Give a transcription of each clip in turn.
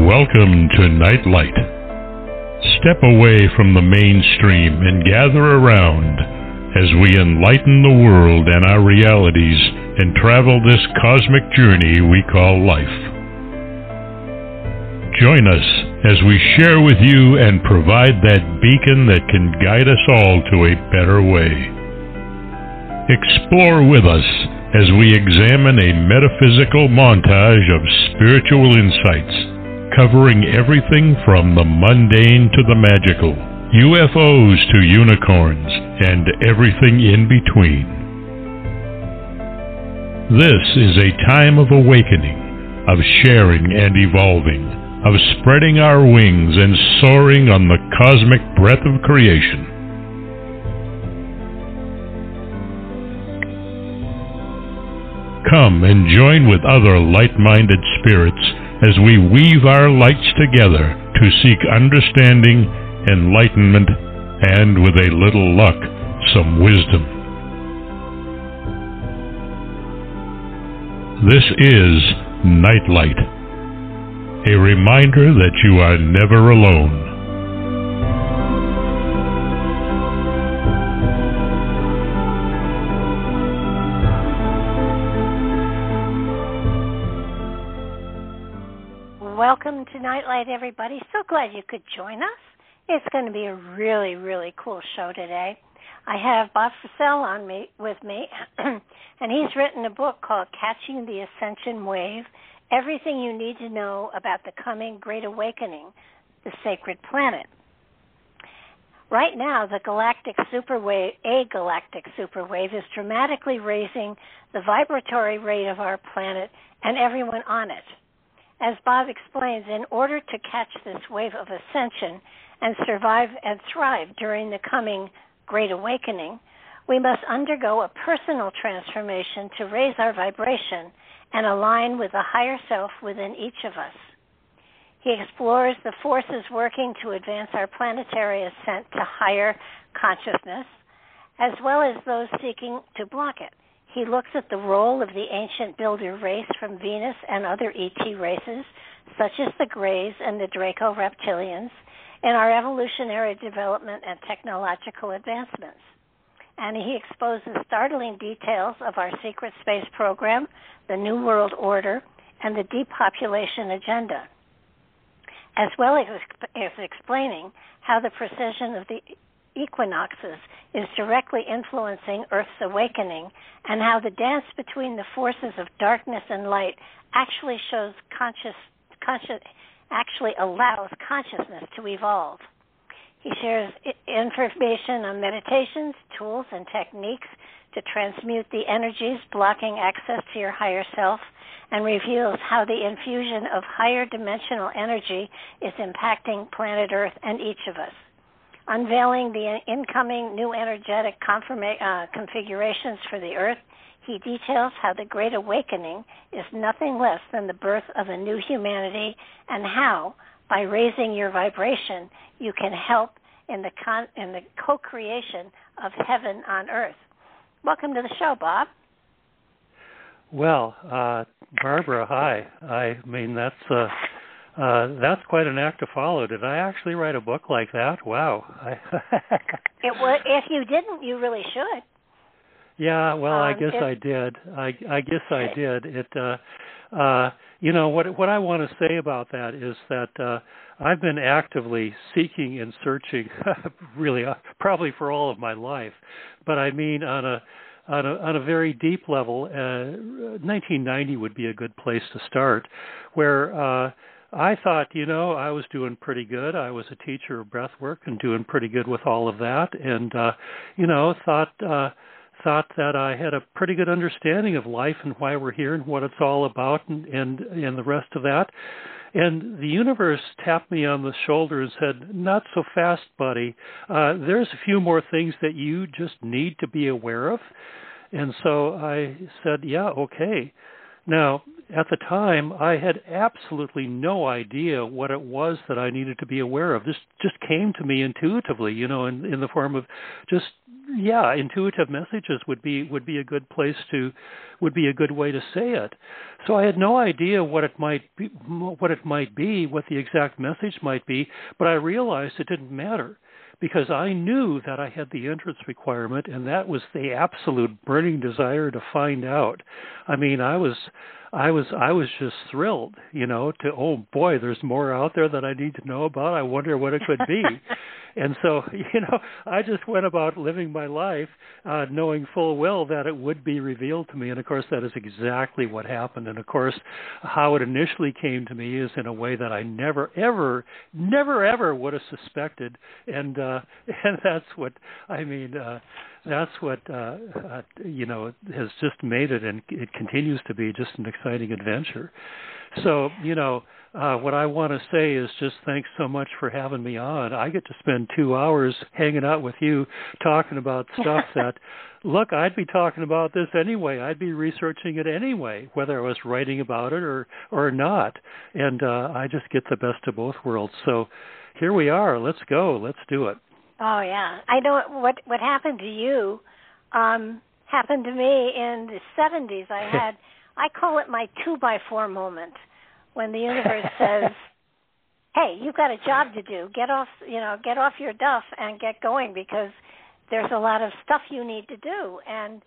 Welcome to Nightlight. Step away from the mainstream and gather around as we enlighten the world and our realities and travel this cosmic journey we call life. Join us as we share with you and provide that beacon that can guide us all to a better way. Explore with us as we examine a metaphysical montage of spiritual insights covering everything from the mundane to the magical, UFOs to unicorns, and everything in between. This is a time of awakening, of sharing and evolving, of spreading our wings and soaring on the cosmic breath of creation. Come and join with other light-minded spirits as we weave our lights together to seek understanding, enlightenment, and, with a little luck, some wisdom. This is Nightlight, a reminder that you are never alone. Welcome to Nightlight, everybody. So glad you could join us. It's going to be a really, really cool show today. I have Bob Frissell with me, and he's written a book called Catching the Ascension Wave, Everything You Need to Know About the Coming Great Awakening, the Sacred Planet. Right now, a galactic superwave is dramatically raising the vibratory rate of our planet and everyone on it. As Bob explains, in order to catch this wave of ascension and survive and thrive during the coming Great Awakening, we must undergo a personal transformation to raise our vibration and align with the higher self within each of us. He explores the forces working to advance our planetary ascent to higher consciousness, as well as those seeking to block it. He looks at the role of the ancient builder race from Venus and other ET races, such as the Greys and the Draco reptilians, in our evolutionary development and technological advancements. And he exposes startling details of our secret space program, the New World Order, and the depopulation agenda, as well as explaining how the precision of the equinoxes is directly influencing Earth's awakening, and how the dance between the forces of darkness and light actually allows consciousness to evolve. He shares information on meditations, tools, and techniques to transmute the energies blocking access to your higher self, and reveals how the infusion of higher dimensional energy is impacting planet Earth and each of us. Unveiling the incoming new energetic configurations for the Earth, he details how the Great Awakening is nothing less than the birth of a new humanity, and how, by raising your vibration, you can help in the co-creation of heaven on Earth. Welcome to the show, Bob. Well, Barbara, hi. I mean, that's quite an act to follow. Did I actually write a book like that? Wow. If you didn't, you really should. Yeah, well, I guess I did. I guess I did. What I want to say about that is that I've been actively seeking and searching, really, probably for all of my life. But I mean, on a very deep level, 1990 would be a good place to start, where I thought, I was doing pretty good. I was a teacher of breath work and doing pretty good with all of that, and thought that I had a pretty good understanding of life and why we're here and what it's all about, and the rest of that. And the universe tapped me on the shoulder and said, "Not so fast, buddy. There's a few more things that you just need to be aware of." And so I said, "Yeah, okay." Now, at the time, I had absolutely no idea what it was that I needed to be aware of. This just came to me intuitively, in the form of just, intuitive messages would be a good way to say it. So I had no idea what it might be, what the exact message might be, but I realized it didn't matter, because I knew that I had the entrance requirement, and that was the absolute burning desire to find out. I mean, I was just thrilled, to, oh boy, there's more out there that I need to know about. I wonder what it could be. And so, I just went about living my life knowing full well that it would be revealed to me. And of course, that is exactly what happened. And of course, how it initially came to me is in a way that I never, ever would have suspected. And that's what, that's what, has just made it, and it continues to be just an exciting adventure. So, what I want to say is just thanks so much for having me on. I get to spend 2 hours hanging out with you talking about stuff that, look, I'd be talking about this anyway. I'd be researching it anyway, whether I was writing about it or not. And I just get the best of both worlds. So here we are. Let's go. Let's do it. Oh, yeah. I know what happened to you happened to me in the 70s. I call it my 2x4 moment, when the universe says, hey, you've got a job to do. Get off your duff and get going, because there's a lot of stuff you need to do. And,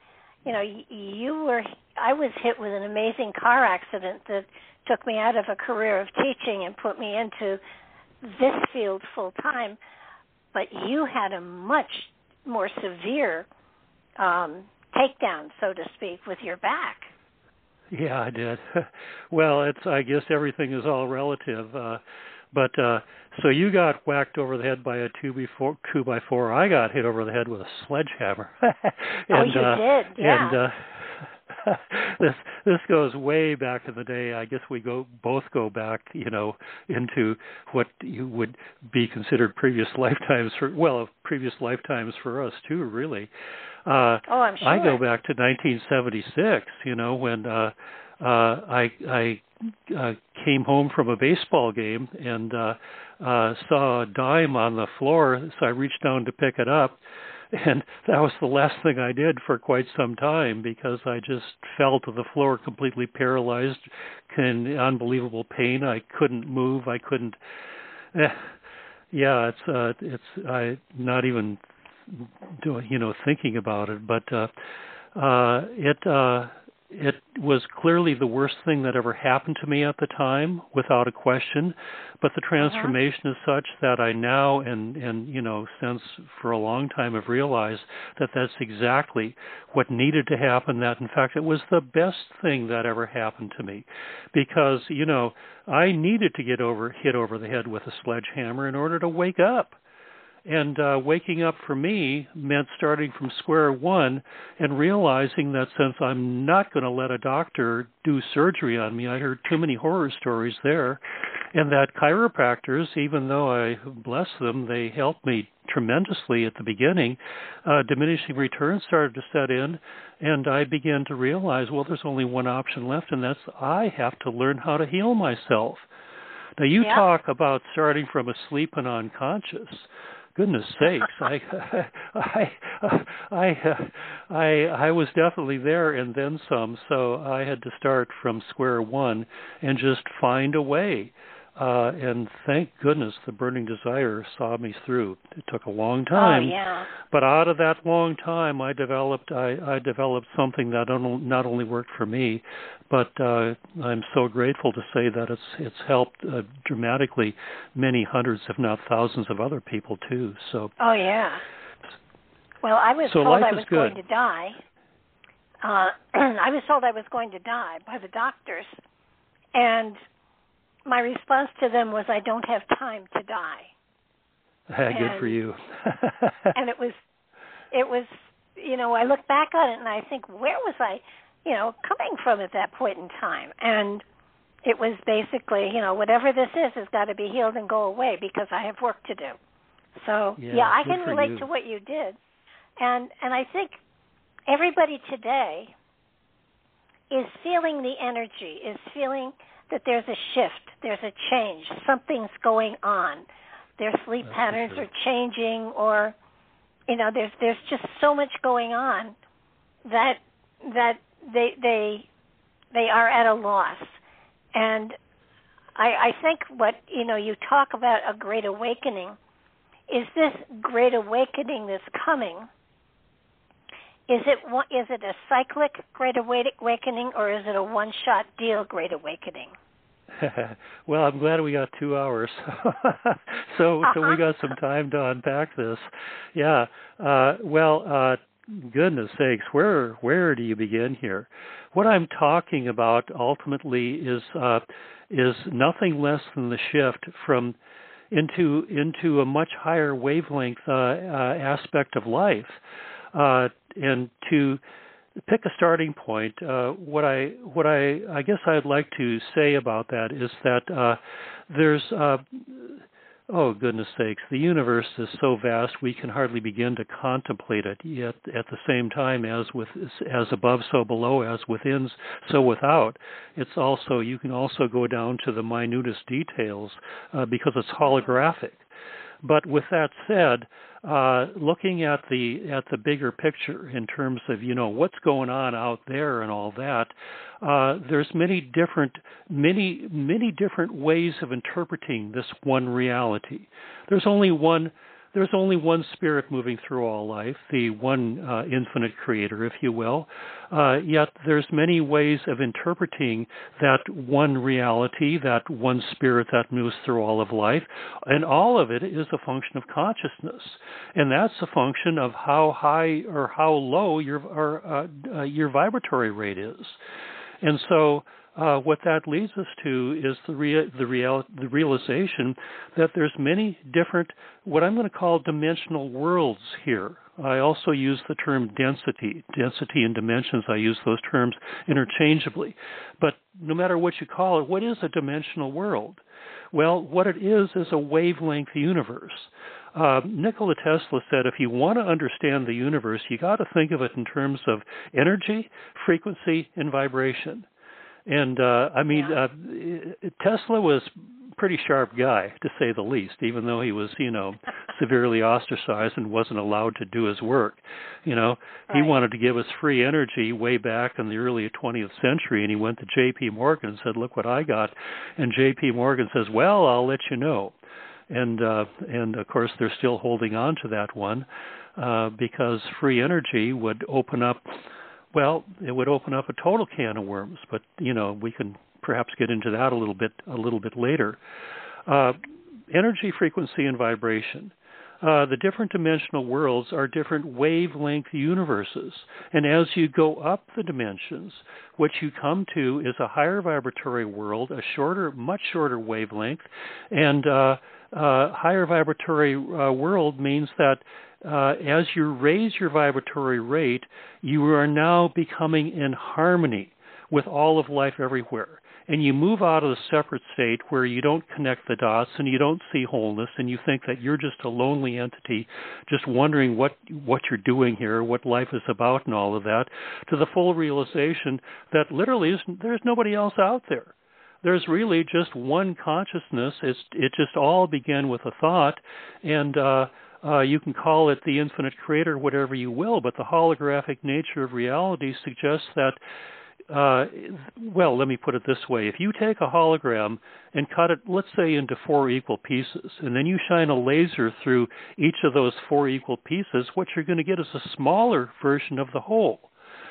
I was hit with an amazing car accident that took me out of a career of teaching and put me into this field full time. But you had a much more severe takedown, so to speak, with your back. Yeah, I did. Well, I guess everything is all relative. But so you got whacked over the head by a 2x4. I got hit over the head with a sledgehammer. You did, yeah. And this goes way back in the day. I guess we both go back, into what you would be considered previous lifetimes for us too, really. I'm sure. I go back to 1976, when I came home from a baseball game and saw a dime on the floor, so I reached down to pick it up. And that was the last thing I did for quite some time, because I just fell to the floor completely paralyzed, in unbelievable pain. I couldn't move. I couldn't. I not even thinking about it, but it was clearly the worst thing that ever happened to me at the time, without a question. But the transformation is such that I now and since for a long time have realized that that's exactly what needed to happen. That in fact it was the best thing that ever happened to me, because I needed to get hit over the head with a sledgehammer in order to wake up. And waking up for me meant starting from square one and realizing that since I'm not going to let a doctor do surgery on me, I heard too many horror stories there, and that chiropractors, even though I bless them, they helped me tremendously at the beginning, diminishing returns started to set in, and I began to realize, well, there's only one option left, and that's I have to learn how to heal myself. Now, you talk about starting from asleep and unconscious. Goodness sakes, I was definitely there and then some, so I had to start from square one and just find a way. And thank goodness the burning desire saw me through. It took a long time, but out of that long time, I developed something that not only worked for me, but I'm so grateful to say that it's helped dramatically many hundreds, if not thousands, of other people too. So. Oh yeah. Well, I was told I was going to die. I was told I was going to die by the doctors, and my response to them was, I don't have time to die. Good for you. And it was, I look back on it and I think, where was I, coming from at that point in time? And it was basically, whatever this is has got to be healed and go away, because I have work to do. So, I can relate to what you did. And I think everybody today is feeling the energy, is feeling that there's a shift, there's a change, something's going on. Their sleep patterns are changing, or there's just so much going on that they are at a loss. And I think what you talk about a great awakening. Is this great awakening that's coming? Is it a cyclic great awakening, or is it a one-shot deal great awakening? Well, I'm glad we got 2 hours, so we got some time to unpack this. Yeah. Goodness sakes, where do you begin here? What I'm talking about ultimately is nothing less than the shift from into a much higher wavelength aspect of life, and to pick a starting point. What I guess I'd like to say about that is that there's oh goodness sakes, the universe is so vast we can hardly begin to contemplate it. Yet at the same time, as above, so below, as within, so without. It's also, you can also go down to the minutest details because it's holographic. But with that said, looking at the bigger picture in terms of what's going on out there and all that, there's many different ways of interpreting this one reality. There's only one spirit moving through all life, the one infinite creator, if you will. Yet there's many ways of interpreting that one reality, that one spirit that moves through all of life, and all of it is a function of consciousness, and that's a function of how high or how low your vibratory rate is. And so what that leads us to is the realization that there's many different, what I'm going to call dimensional worlds here. I also use the term density and dimensions. I use those terms interchangeably. But no matter what you call it, what is a dimensional world? Well, what it is a wavelength universe. Nikola Tesla said, if you want to understand the universe, you got to think of it in terms of energy, frequency, and vibration. And Tesla was a pretty sharp guy, to say the least, even though he was, severely ostracized and wasn't allowed to do his work. He wanted to give us free energy way back in the early 20th century, and he went to J.P. Morgan and said, look what I got. And J.P. Morgan says, well, I'll let you know. And of course, they're still holding on to that one because free energy would open up, it would open up a total can of worms. But we can perhaps get into that a little bit later. Energy, frequency, and vibration. The different dimensional worlds are different wavelength universes. And as you go up the dimensions, what you come to is a higher vibratory world, much shorter wavelength, and higher vibratory world means that as you raise your vibratory rate, you are now becoming in harmony with all of life everywhere. And you move out of the separate state where you don't connect the dots and you don't see wholeness and you think that you're just a lonely entity just wondering what you're doing here, what life is about and all of that, to the full realization that literally there's nobody else out there. There's really just one consciousness. It just all began with a thought, and you can call it the infinite creator, whatever you will, but the holographic nature of reality suggests that, let me put it this way. If you take a hologram and cut it, let's say, into 4 equal pieces, and then you shine a laser through each of those 4 equal pieces, what you're going to get is a smaller version of the whole.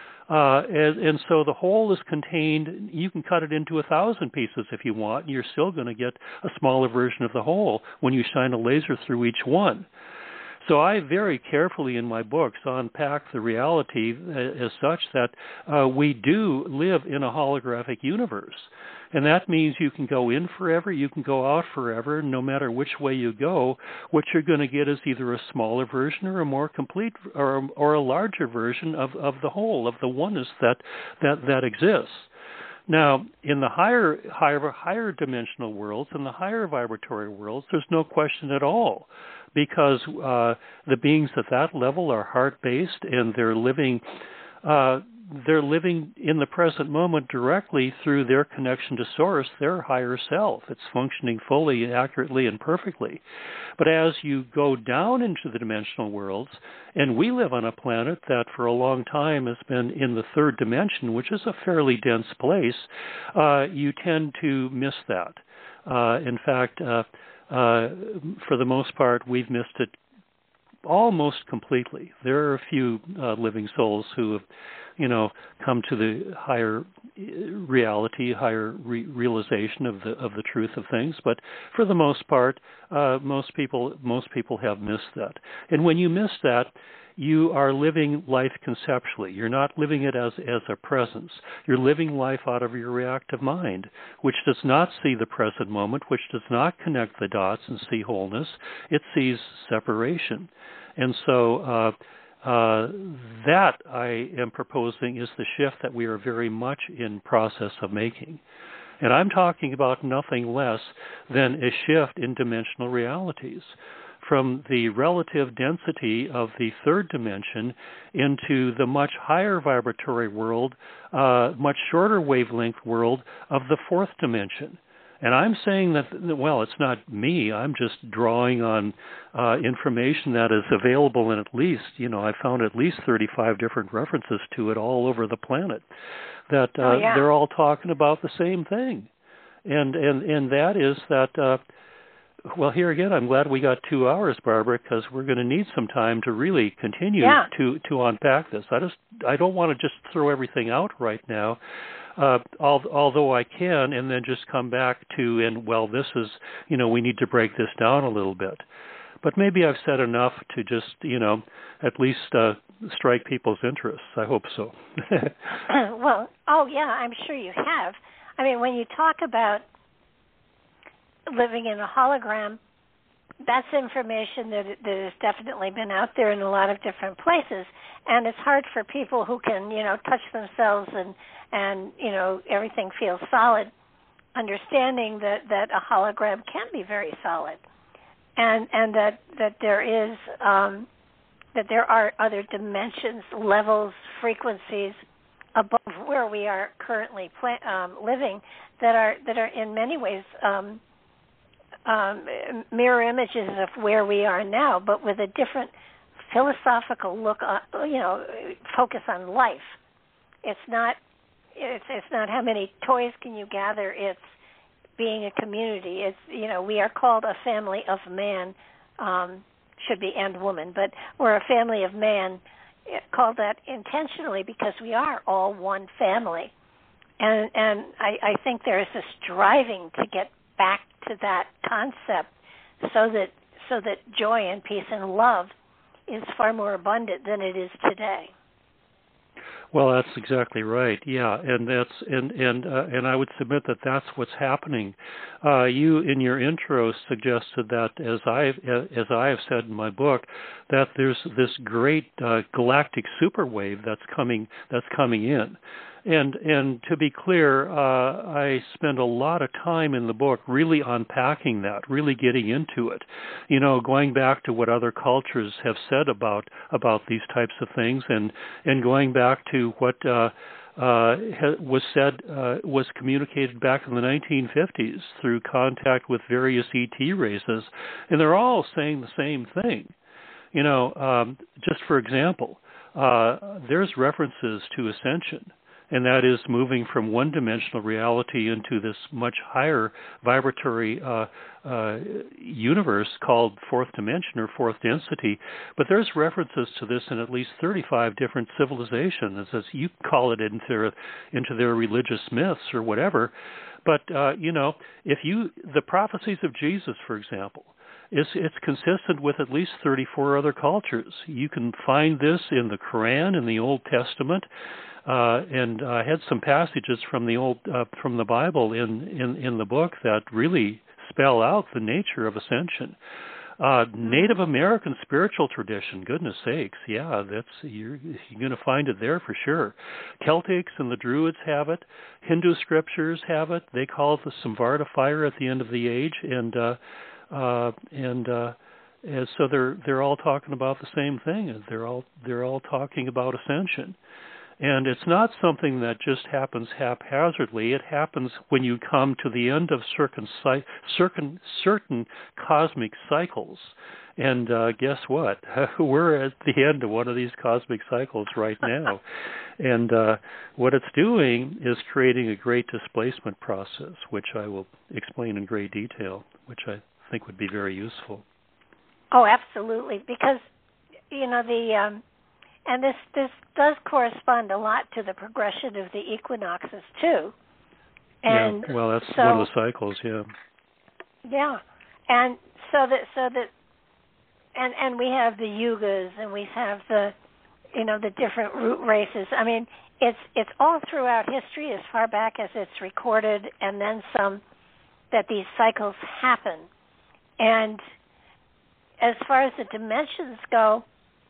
And so the whole is contained, you can cut it into 1,000 pieces if you want, and you're still going to get a smaller version of the whole when you shine a laser through each one. So I very carefully in my books unpack the reality as such that we do live in a holographic universe. And that means you can go in forever, you can go out forever, no matter which way you go, what you're going to get is either a smaller version or a more complete or a larger version of the whole, of the oneness that exists. Now, in the higher dimensional worlds, in the higher vibratory worlds, there's no question at all, because the beings at that level are heart-based and they're living they're living in the present moment directly through their connection to Source, their higher self. It's functioning fully, accurately, and perfectly. But as you go down into the dimensional worlds, and we live on a planet that for a long time has been in the third dimension, which is a fairly dense place, you tend to miss that. In fact, for the most part, we've missed it almost completely. There are a few living souls who have, come to the higher reality, higher realization of the truth of things. But for the most part, most people have missed that. And when you miss that, you are living life conceptually. You're not living it as a presence. You're living life out of your reactive mind, which does not see the present moment, which does not connect the dots and see wholeness. It sees separation. And so that I am proposing is the shift that we are very much in process of making. And I'm talking about nothing less than a shift in dimensional realities, from the relative density of the third dimension into the much higher vibratory world, much shorter wavelength world of the fourth dimension. And I'm saying that, well, it's not me. I'm just drawing on information that is available in at least, I found at least 35 different references to it all over the planet, that they're all talking about the same thing. And that is that, well, here again, I'm glad we got 2 hours, Barbara, because we're going to need some time to really continue to unpack this. I don't want to just throw everything out right now. Although I can, and then just come back to, this is, we need to break this down a little bit. But maybe I've said enough to just, at least strike people's interests. I hope so. Well, I'm sure you have. I mean, when you talk about living in a hologram, that's information that has definitely been out there in a lot of different places, and it's hard for people who can, touch themselves and everything feels solid, understanding that a hologram can be very solid, and that there is that there are other dimensions, levels, frequencies above where we are currently living that are in many ways mirror images of where we are now, but with a different philosophical look, focus on life. It's not how many toys can you gather. It's being a community. It's we are called a family of man, should be and woman, but we're a family of man, called that intentionally because we are all one family, and I think there is a striving to get back to that concept, so that joy and peace and love is far more abundant than it is today. Well, that's exactly right. Yeah, and I would submit that that's what's happening. You in your intro suggested that, as I have said in my book, that there's this great galactic superwave that's coming in. And to be clear, I spend a lot of time in the book really unpacking that, really getting into it, going back to what other cultures have said about these types of things, and going back to what was communicated back in the 1950s through contact with various ET races, and they're all saying the same thing. Just for example, there's references to ascension. And that is moving from one-dimensional reality into this much higher vibratory universe called fourth dimension or fourth density. But there's references to this in at least 35 different civilizations, as you call it, into their religious myths or whatever. But, the prophecies of Jesus, for example, it's consistent with at least 34 other cultures. You can find this in the Quran, in the Old Testament, and I had some passages from the Bible in the book that really spell out the nature of ascension. Native American spiritual tradition, goodness sakes, yeah, you're going to find it there for sure. Celtics and the Druids have it. Hindu scriptures have it. They call it the Samvarta fire at the end of the age, and so they're all talking about the same thing. They're all talking about ascension. And it's not something that just happens haphazardly. It happens when you come to the end of certain cosmic cycles. And guess what? We're at the end of one of these cosmic cycles right now. And what it's doing is creating a great displacement process, which I will explain in great detail, which I think would be very useful. Oh, absolutely. Because, and this does correspond a lot to the progression of the equinoxes, too. And yeah, well, that's one of the cycles, yeah. Yeah. And so that and we have the yugas, and we have the different root races. I mean, it's all throughout history, as far back as it's recorded, and then some, that these cycles happen. And as far as the dimensions go,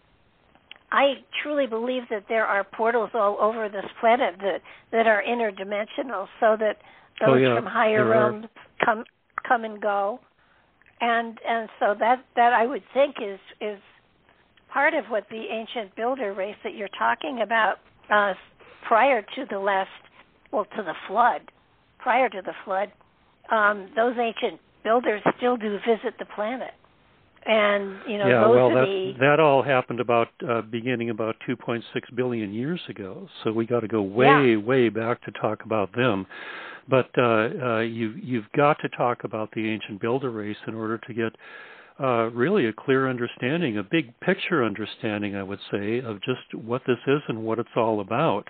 I truly believe that there are portals all over this planet that are interdimensional, so that those from higher realms come and go. And so that I would think is part of what the ancient builder race that you're talking about prior to the flood. Prior to the flood, those ancient builders still do visit the planet. And that all happened beginning about 2.6 billion years ago. So we got to go way back to talk about them. But you've got to talk about the ancient builder race in order to get really a clear understanding, a big picture understanding, I would say, of just what this is and what it's all about.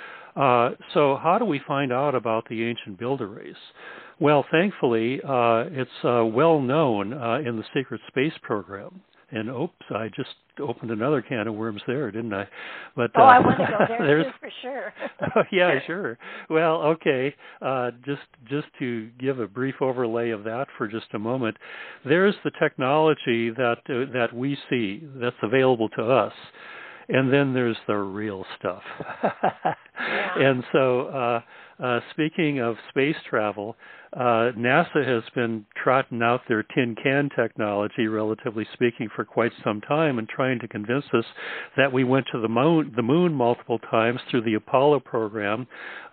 So how do we find out about the ancient builder race? Well, thankfully, it's well known in the Secret Space Program. And I just opened another can of worms there, didn't I? But I want to go there too, for sure. Yeah, sure. Well, okay. Just to give a brief overlay of that for just a moment, there's the technology that we see that's available to us. And then there's the real stuff. And so speaking of space travel, NASA has been trotting out their tin can technology, relatively speaking, for quite some time, and trying to convince us that we went to the moon multiple times through the Apollo program.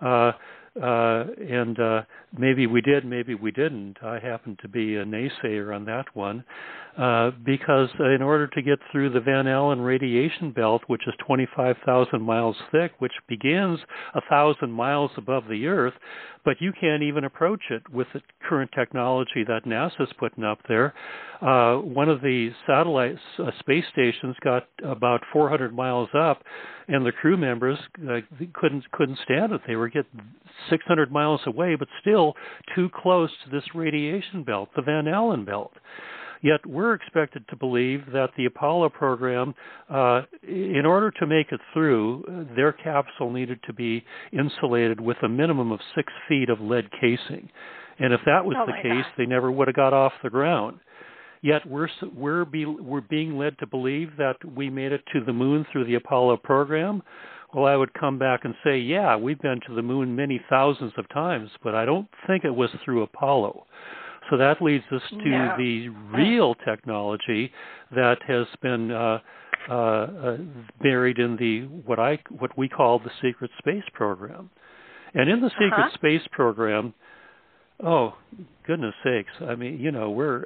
And maybe we did, maybe we didn't. I happen to be a naysayer on that one, because in order to get through the Van Allen radiation belt, which is 25,000 miles thick, which begins 1,000 miles above the Earth, but you can't even approach it with the current technology that NASA's putting up there. One of the satellite space stations got about 400 miles up, and the crew members couldn't stand it. They were getting 600 miles away, but still too close to this radiation belt, the Van Allen belt. Yet we're expected to believe that the Apollo program, in order to make it through, their capsule needed to be insulated with a minimum of 6 feet of lead casing. And if that was the case, they never would have got off the ground. Yet we're being led to believe that we made it to the moon through the Apollo program. Well, I would come back and say, yeah, we've been to the moon many thousands of times, but I don't think it was through Apollo. So that leads us to the real technology that has been buried in what we call the Secret Space Program. And in the Secret Space Program, oh, goodness sakes! I mean, we're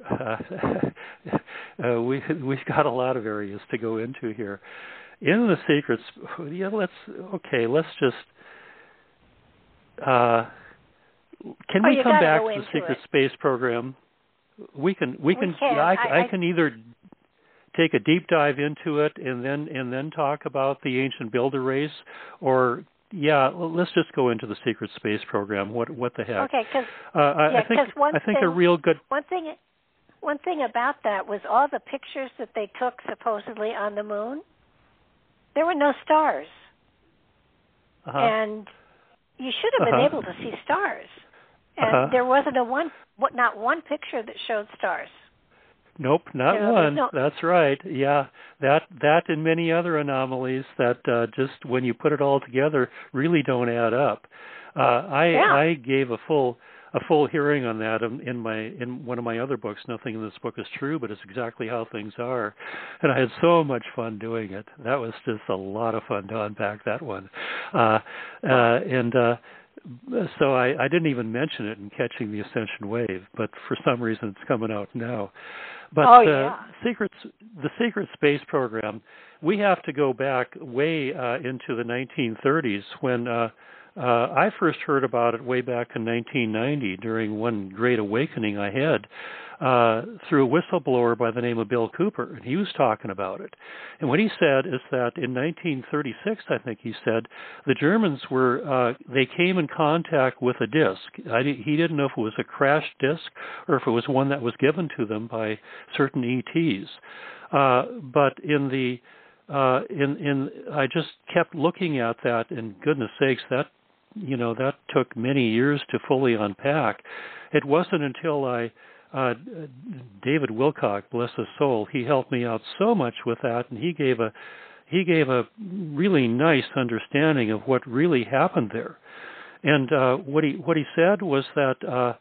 we've got a lot of areas to go into here. In the secrets, let's just. Can we come back to the Secret Space Program? We can. I can either take a deep dive into it and then talk about the ancient builder race, or let's just go into the Secret Space Program. What the heck? Okay, I think a real good one thing about that was all the pictures that they took supposedly on the moon. There were no stars, and you should have been able to see stars. And there wasn't not one picture that showed stars. Nope, not one. That's right. Yeah, that and many other anomalies that just when you put it all together really don't add up. I gave a full full hearing on that in one of my other books. Nothing in this book is true, but it's exactly how things are. And I had so much fun doing it. That was just a lot of fun to unpack that one. So I didn't even mention it in Catching the Ascension Wave, but for some reason it's coming out now. But the secret space program, we have to go back way into the 1930s when I first heard about it way back in 1990 during one great awakening I had through a whistleblower by the name of Bill Cooper, and he was talking about it. And what he said is that in 1936, I think he said, the Germans they came in contact with a disc. He didn't know if it was a crashed disc or if it was one that was given to them by certain ETs. But I just kept looking at that, and goodness sakes, that took many years to fully unpack. It wasn't until David Wilcock, bless his soul, he helped me out so much with that, and he gave a really nice understanding of what really happened there. And what he said was that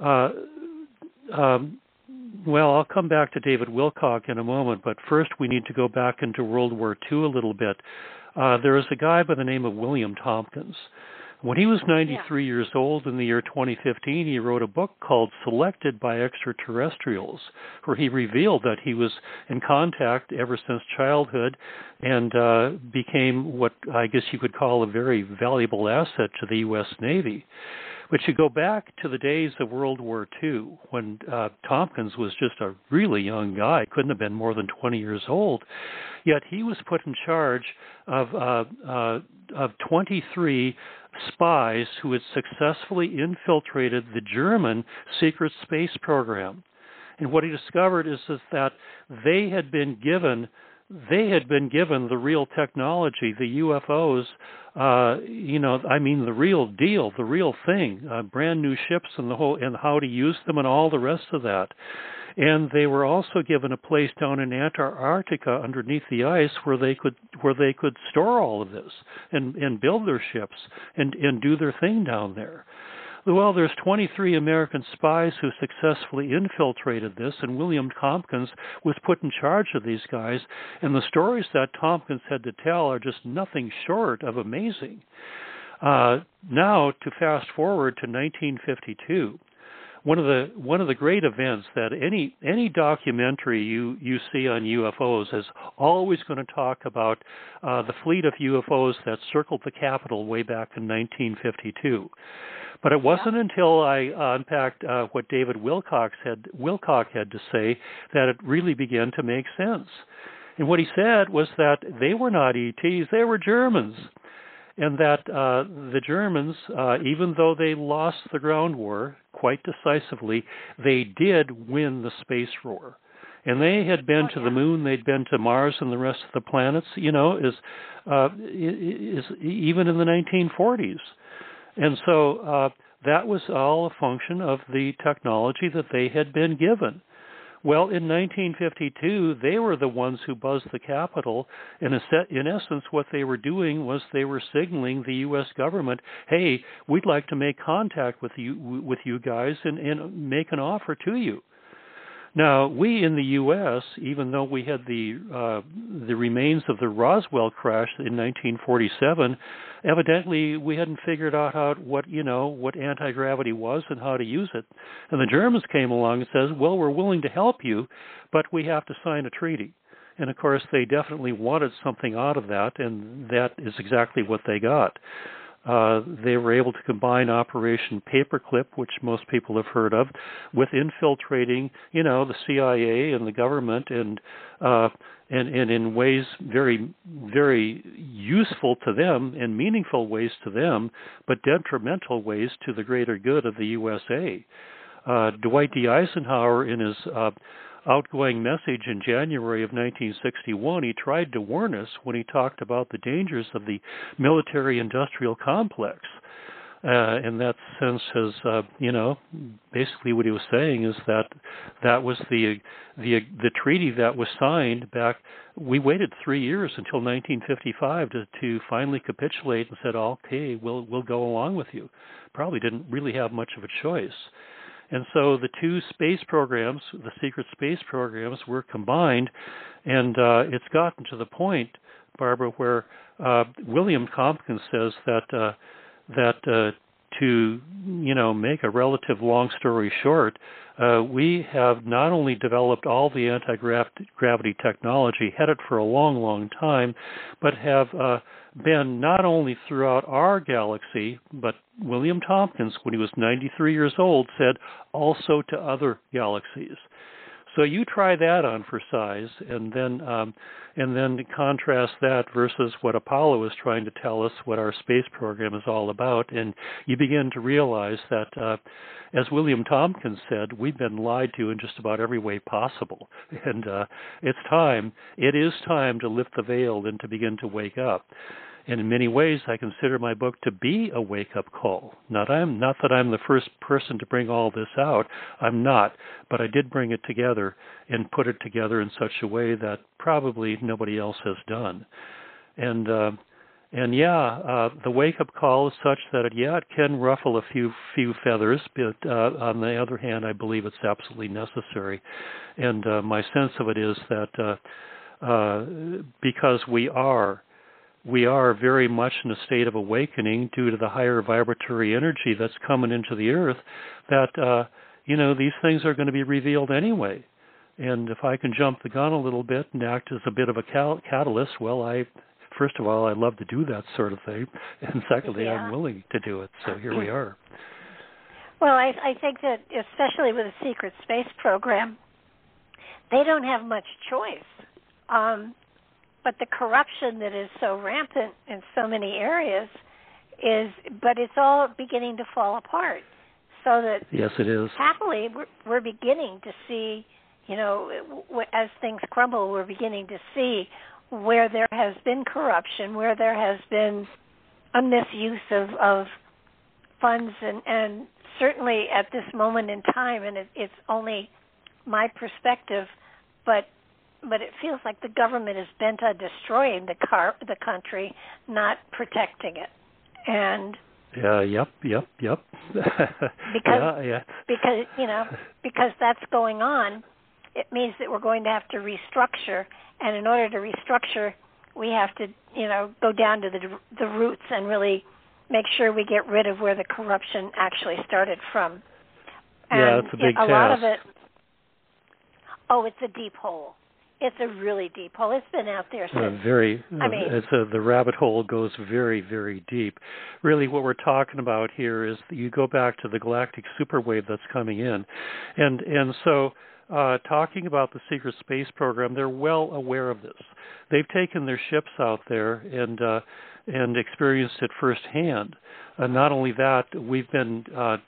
well, I'll come back to David Wilcock in a moment, but first we need to go back into World War II a little bit. There was a guy by the name of William Tompkins. When he was 93 years old in the year 2015, he wrote a book called Selected by Extraterrestrials, where he revealed that he was in contact ever since childhood and became what I guess you could call a very valuable asset to the U.S. Navy. But you go back to the days of World War II when Tompkins was just a really young guy, couldn't have been more than 20 years old, yet he was put in charge of 23 spies who had successfully infiltrated the German secret space program. And what he discovered is that they had been given the real technology, the UFOs, the real deal, the real thing, brand new ships and how to use them and all the rest of that. And they were also given a place down in Antarctica underneath the ice where they could store all of this and build their ships and do their thing down there. Well, there's 23 American spies who successfully infiltrated this, and William Tompkins was put in charge of these guys, and the stories that Tompkins had to tell are just nothing short of amazing. Now, to fast forward to 1952, one of the great events that any documentary you see on UFOs is always going to talk about the fleet of UFOs that circled the Capitol way back in 1952. But it wasn't until I unpacked what David Wilcock had to say that it really began to make sense. And what he said was that they were not ETs, they were Germans. And that the Germans, even though they lost the ground war quite decisively, they did win the space war. And they had been to the moon, they'd been to Mars and the rest of the planets, is even in the 1940s. And so that was all a function of the technology that they had been given. Well, in 1952, they were the ones who buzzed the Capitol. In essence, what they were doing was they were signaling the U.S. government, hey, we'd like to make contact with you guys and make an offer to you. Now, we in the U.S., even though we had the remains of the Roswell crash in 1947, evidently we hadn't figured out what anti-gravity was and how to use it. And the Germans came along and says, well, we're willing to help you, but we have to sign a treaty. And, of course, they definitely wanted something out of that, and that is exactly what they got. They were able to combine Operation Paperclip, which most people have heard of, with infiltrating, the CIA and the government, and in ways very, very useful to them and meaningful ways to them, but detrimental ways to the greater good of the USA. Dwight D. Eisenhower, in his outgoing message in January of 1961, he tried to warn us when he talked about the dangers of the military-industrial complex. in that sense has, basically what he was saying is that was the treaty that was signed back. We waited 3 years until 1955 to finally capitulate and said, okay, we'll go along with you. Probably didn't really have much of a choice. And so the two space programs, the secret space programs, were combined, and it's gotten to the point, Barbara, where William Tompkins says that to make a relative long story short, we have not only developed all the anti-gravity technology, had it for a long, long time, but have been not only throughout our galaxy, but William Tompkins, when he was 93 years old, said also to other galaxies. So you try that on for size, and then contrast that versus what Apollo is trying to tell us, what our space program is all about, and you begin to realize that, as William Tompkins said, we've been lied to in just about every way possible, and it is time to lift the veil and to begin to wake up. And in many ways, I consider my book to be a wake-up call. Not that I'm the first person to bring all this out. I'm not. But I did bring it together and put it together in such a way that probably nobody else has done. And the wake-up call is such that, it can ruffle a few feathers, but on the other hand, I believe it's absolutely necessary. And my sense of it is that because we are very much in a state of awakening due to the higher vibratory energy that's coming into the Earth, that, these things are going to be revealed anyway. And if I can jump the gun a little bit and act as a bit of a catalyst, well, first of all, I love to do that sort of thing. And secondly, I'm willing to do it. So here we are. Well, I think that especially with the secret space program, they don't have much choice. But the corruption that is so rampant in so many areas but it's all beginning to fall apart. So that yes, it is. Happily, we're beginning to see, as things crumble, we're beginning to see where there has been corruption, where there has been a misuse of funds, and certainly at this moment in time, and it's only my perspective, but it feels like the government is bent on destroying the country, not protecting it. And yep. because that's going on, it means that we're going to have to restructure, and in order to restructure, we have to, go down to the roots and really make sure we get rid of where the corruption actually started from. And it's a big task. A lot of it. Oh, it's a deep hole. It's a really deep hole. It's been out there since. The rabbit hole goes very, very deep. Really, what we're talking about here is that you go back to the galactic superwave that's coming in, and so talking about the secret space program, they're well aware of this. They've taken their ships out there and experienced it firsthand. Not only that, we've been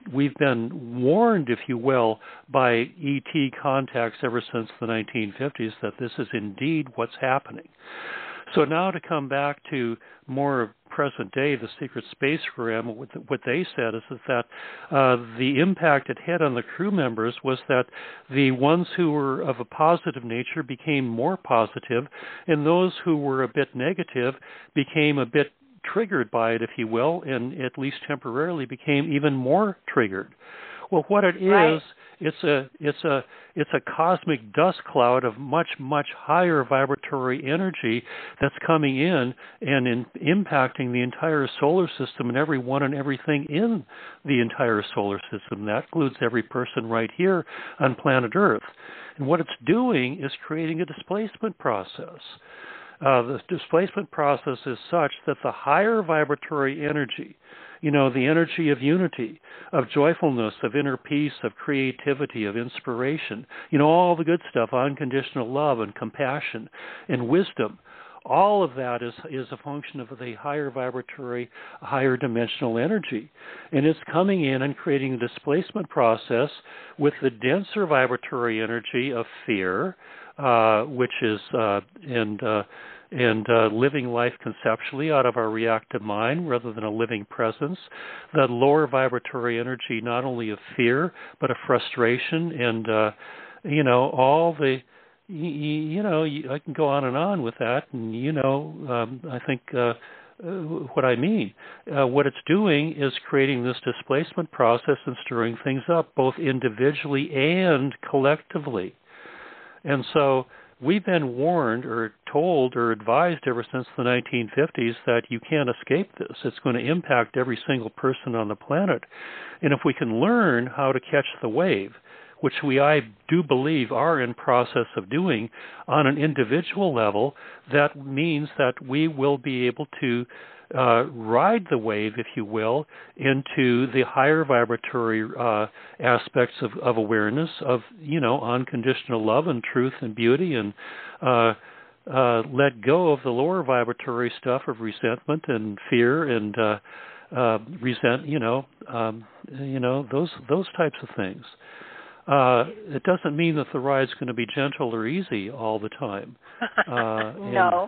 warned, if you will, by ET contacts ever since the 1950s that this is indeed what's happening. So now to come back to more present day, the secret space program, what they said is that the impact it had on the crew members was that the ones who were of a positive nature became more positive, and those who were a bit negative became a bit triggered by it, if you will, and at least temporarily became even more triggered. Well, what it is, it's a cosmic dust cloud of much, much higher vibratory energy that's coming in and impacting the entire solar system and everyone and everything in the entire solar system. That includes every person right here on planet Earth. And what it's doing is creating a displacement process. The displacement process is such that the higher vibratory energy, the energy of unity, of joyfulness, of inner peace, of creativity, of inspiration, all the good stuff, unconditional love and compassion and wisdom, all of that is a function of the higher vibratory, higher dimensional energy. And it's coming in and creating a displacement process with the denser vibratory energy of fear, which is living life conceptually out of our reactive mind rather than a living presence, that lower vibratory energy not only of fear but of frustration and all the I can go on and on with that, and I think what I mean. What it's doing is creating this displacement process and stirring things up, both individually and collectively. And so we've been warned or told or advised ever since the 1950s that you can't escape this. It's going to impact every single person on the planet. And if we can learn how to catch the wave, which I do believe are in process of doing on an individual level, that means that we will be able to ride the wave, if you will, into the higher vibratory aspects of awareness, of, unconditional love and truth and beauty, and let go of the lower vibratory stuff of resentment and fear and those types of things. It doesn't mean that the ride's going to be gentle or easy all the time. No.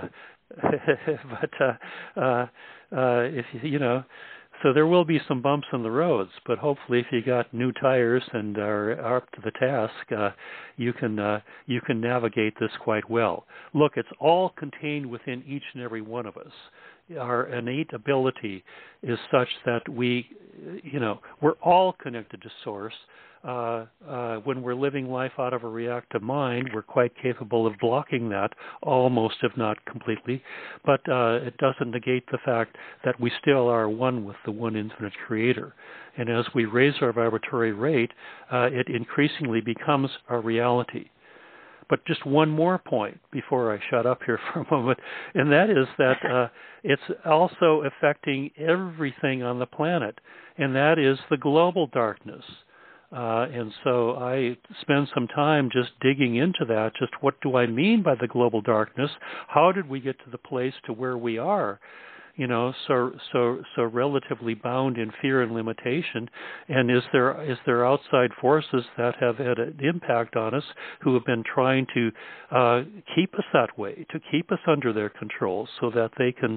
But if so there will be some bumps in the roads. But hopefully, if you got new tires and are up to the task, you can navigate this quite well. Look, it's all contained within each and every one of us. Our innate ability is such that we're all connected to Source. When we're living life out of a reactive mind, we're quite capable of blocking that, almost, if not completely. But it doesn't negate the fact that we still are one with the one infinite Creator. And as we raise our vibratory rate, it increasingly becomes our reality. But just one more point before I shut up here for a moment, and that is that it's also affecting everything on the planet, and that is the global darkness. And so I spend some time just digging into that. Just what do I mean by the global darkness? How did we get to the place to where we are? So relatively bound in fear and limitation. And is there outside forces that have had an impact on us who have been trying to keep us that way, to keep us under their control, so that they can,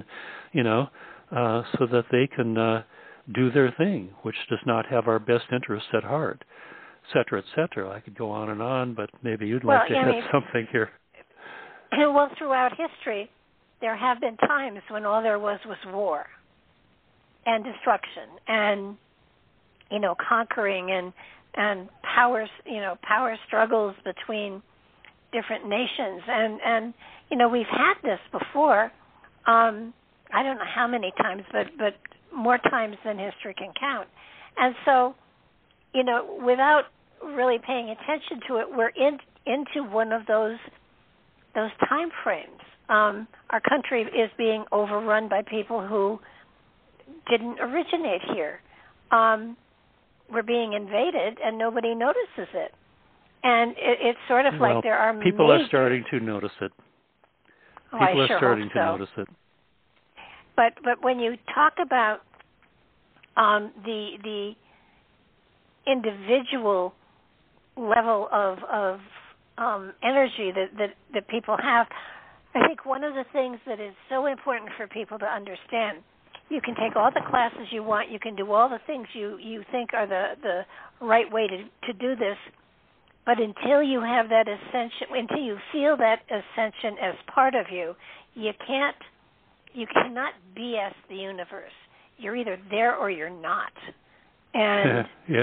do their thing, which does not have our best interests at heart, et cetera, et cetera. I could go on and on, but maybe you'd like to add something here. Well, throughout history, there have been times when all there was war and destruction and, conquering and power struggles between different nations. And we've had this before. I don't know how many times, but more times than history can count. And so, without really paying attention to it, we're into one of those time frames. Our country is being overrun by people who didn't originate here. We're being invaded, and nobody notices it. And it's sort of like there are people are starting to notice it. People are starting to notice it. But when you talk about the individual level of energy that people have, I think one of the things that is so important for people to understand, you can take all the classes you want, you can do all the things you think are the right way to do this, but until you have that ascension, until you feel that ascension as part of you, you cannot BS the universe. You're either there or you're not. And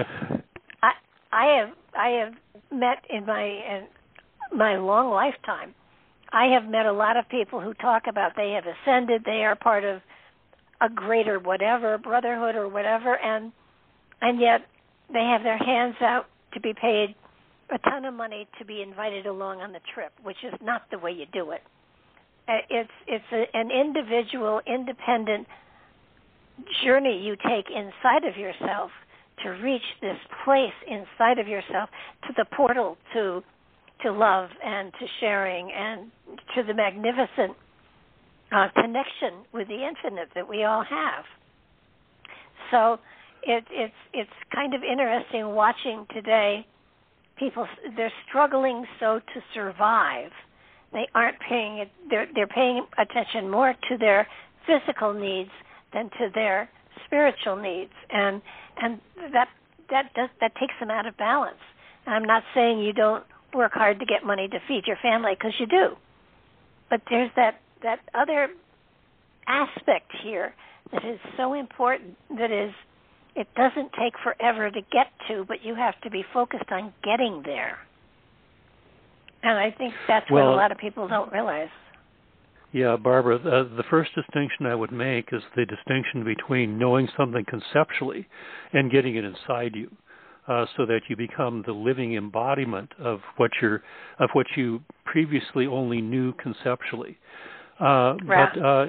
I have met in my long lifetime, I have met a lot of people who talk about they have ascended, they are part of a greater whatever, brotherhood or whatever, and yet they have their hands out to be paid a ton of money to be invited along on the trip, which is not the way you do it. It's an individual, independent journey you take inside of yourself to reach this place inside of yourself, to the portal to love and to sharing and to the magnificent connection with the infinite that we all have. So it's kind of interesting watching today people, they're struggling so to survive they aren't paying it. They're paying attention more to their physical needs than to their spiritual needs, and that takes them out of balance. And I'm not saying you don't work hard to get money to feed your family, because you do, but there's that other aspect here that is so important, that is, it doesn't take forever to get to, but you have to be focused on getting there. And I think that's what a lot of people don't realize. Yeah, Barbara, the first distinction I would make is the distinction between knowing something conceptually and getting it inside you, so that you become the living embodiment of what you previously only knew conceptually. Right.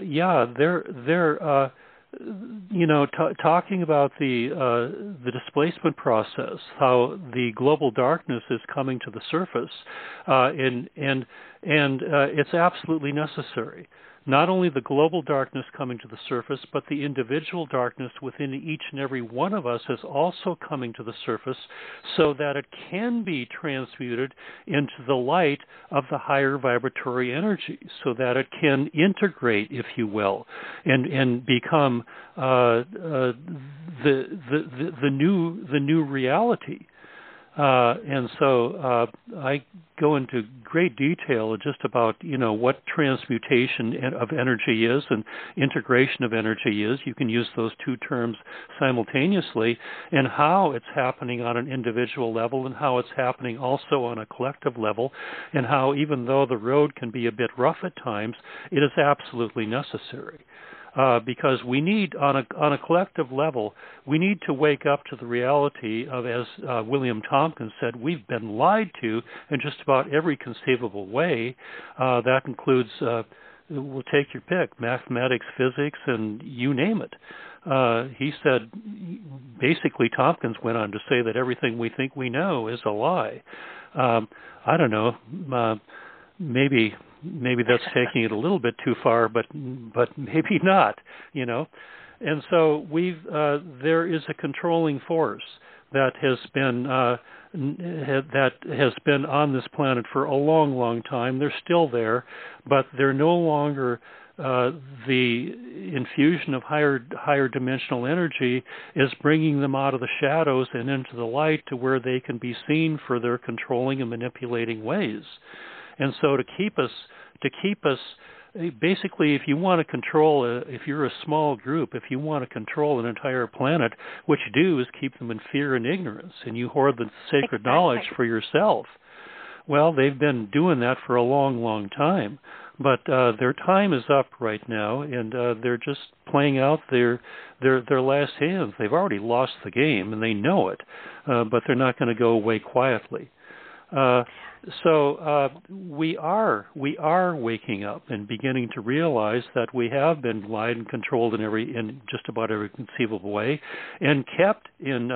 But talking about the displacement process, how the global darkness is coming to the surface, and it's absolutely necessary. Not only the global darkness coming to the surface, but the individual darkness within each and every one of us is also coming to the surface, so that it can be transmuted into the light of the higher vibratory energy, so that it can integrate, if you will, and become the new reality. And so I go into great detail just about, what transmutation of energy is and integration of energy is. You can use those two terms simultaneously, and how it's happening on an individual level and how it's happening also on a collective level, and how even though the road can be a bit rough at times, it is absolutely necessary. Because we need, on a collective level, we need to wake up to the reality of, as William Tompkins said, we've been lied to in just about every conceivable way. That includes, we'll take your pick, mathematics, physics, and you name it. He said, basically, Tompkins went on to say that everything we think we know is a lie. I don't know, maybe that's taking it a little bit too far, but maybe not, And so there is a controlling force that has been on this planet for a long, long time. They're still there, but they're no longer the infusion of higher dimensional energy is bringing them out of the shadows and into the light, to where they can be seen for their controlling and manipulating ways. And so to keep us, basically, if you want to control, if you're a small group, if you want to control an entire planet, what you do is keep them in fear and ignorance, and you hoard the sacred knowledge for yourself. Well, they've been doing that for a long, long time, but their time is up right now, and they're just playing out their last hands. They've already lost the game, and they know it, but they're not going to go away quietly. So we are waking up and beginning to realize that we have been lied and controlled in just about every conceivable way, and kept in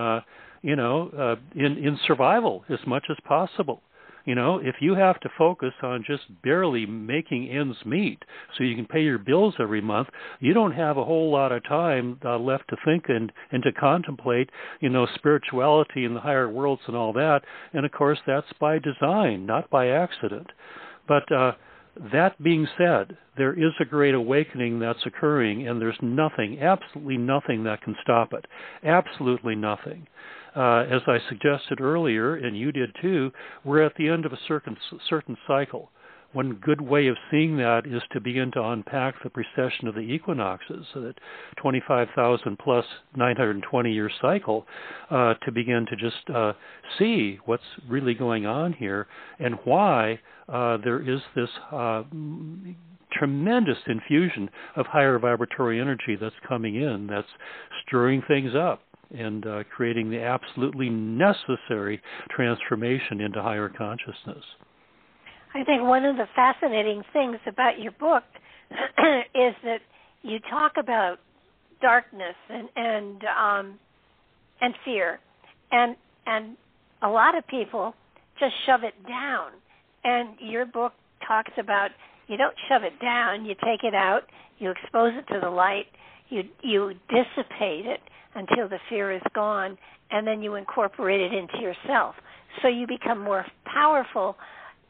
survival as much as possible. If you have to focus on just barely making ends meet so you can pay your bills every month, you don't have a whole lot of time left to think and to contemplate, spirituality and the higher worlds and all that. And, of course, that's by design, not by accident. But that being said, there is a great awakening that's occurring, and there's nothing, absolutely nothing that can stop it. Absolutely nothing. As I suggested earlier, and you did too, we're at the end of a certain cycle. One good way of seeing that is to begin to unpack the precession of the equinoxes, so that 25,000 plus 920-year cycle, to begin to just see what's really going on here, and why there is this tremendous infusion of higher vibratory energy that's coming in, that's stirring things up and creating the absolutely necessary transformation into higher consciousness. I think one of the fascinating things about your book is that you talk about darkness and fear, and a lot of people just shove it down. And your book talks about, you don't shove it down, you take it out, you expose it to the light, you dissipate it until the fear is gone, and then you incorporate it into yourself. So you become more powerful,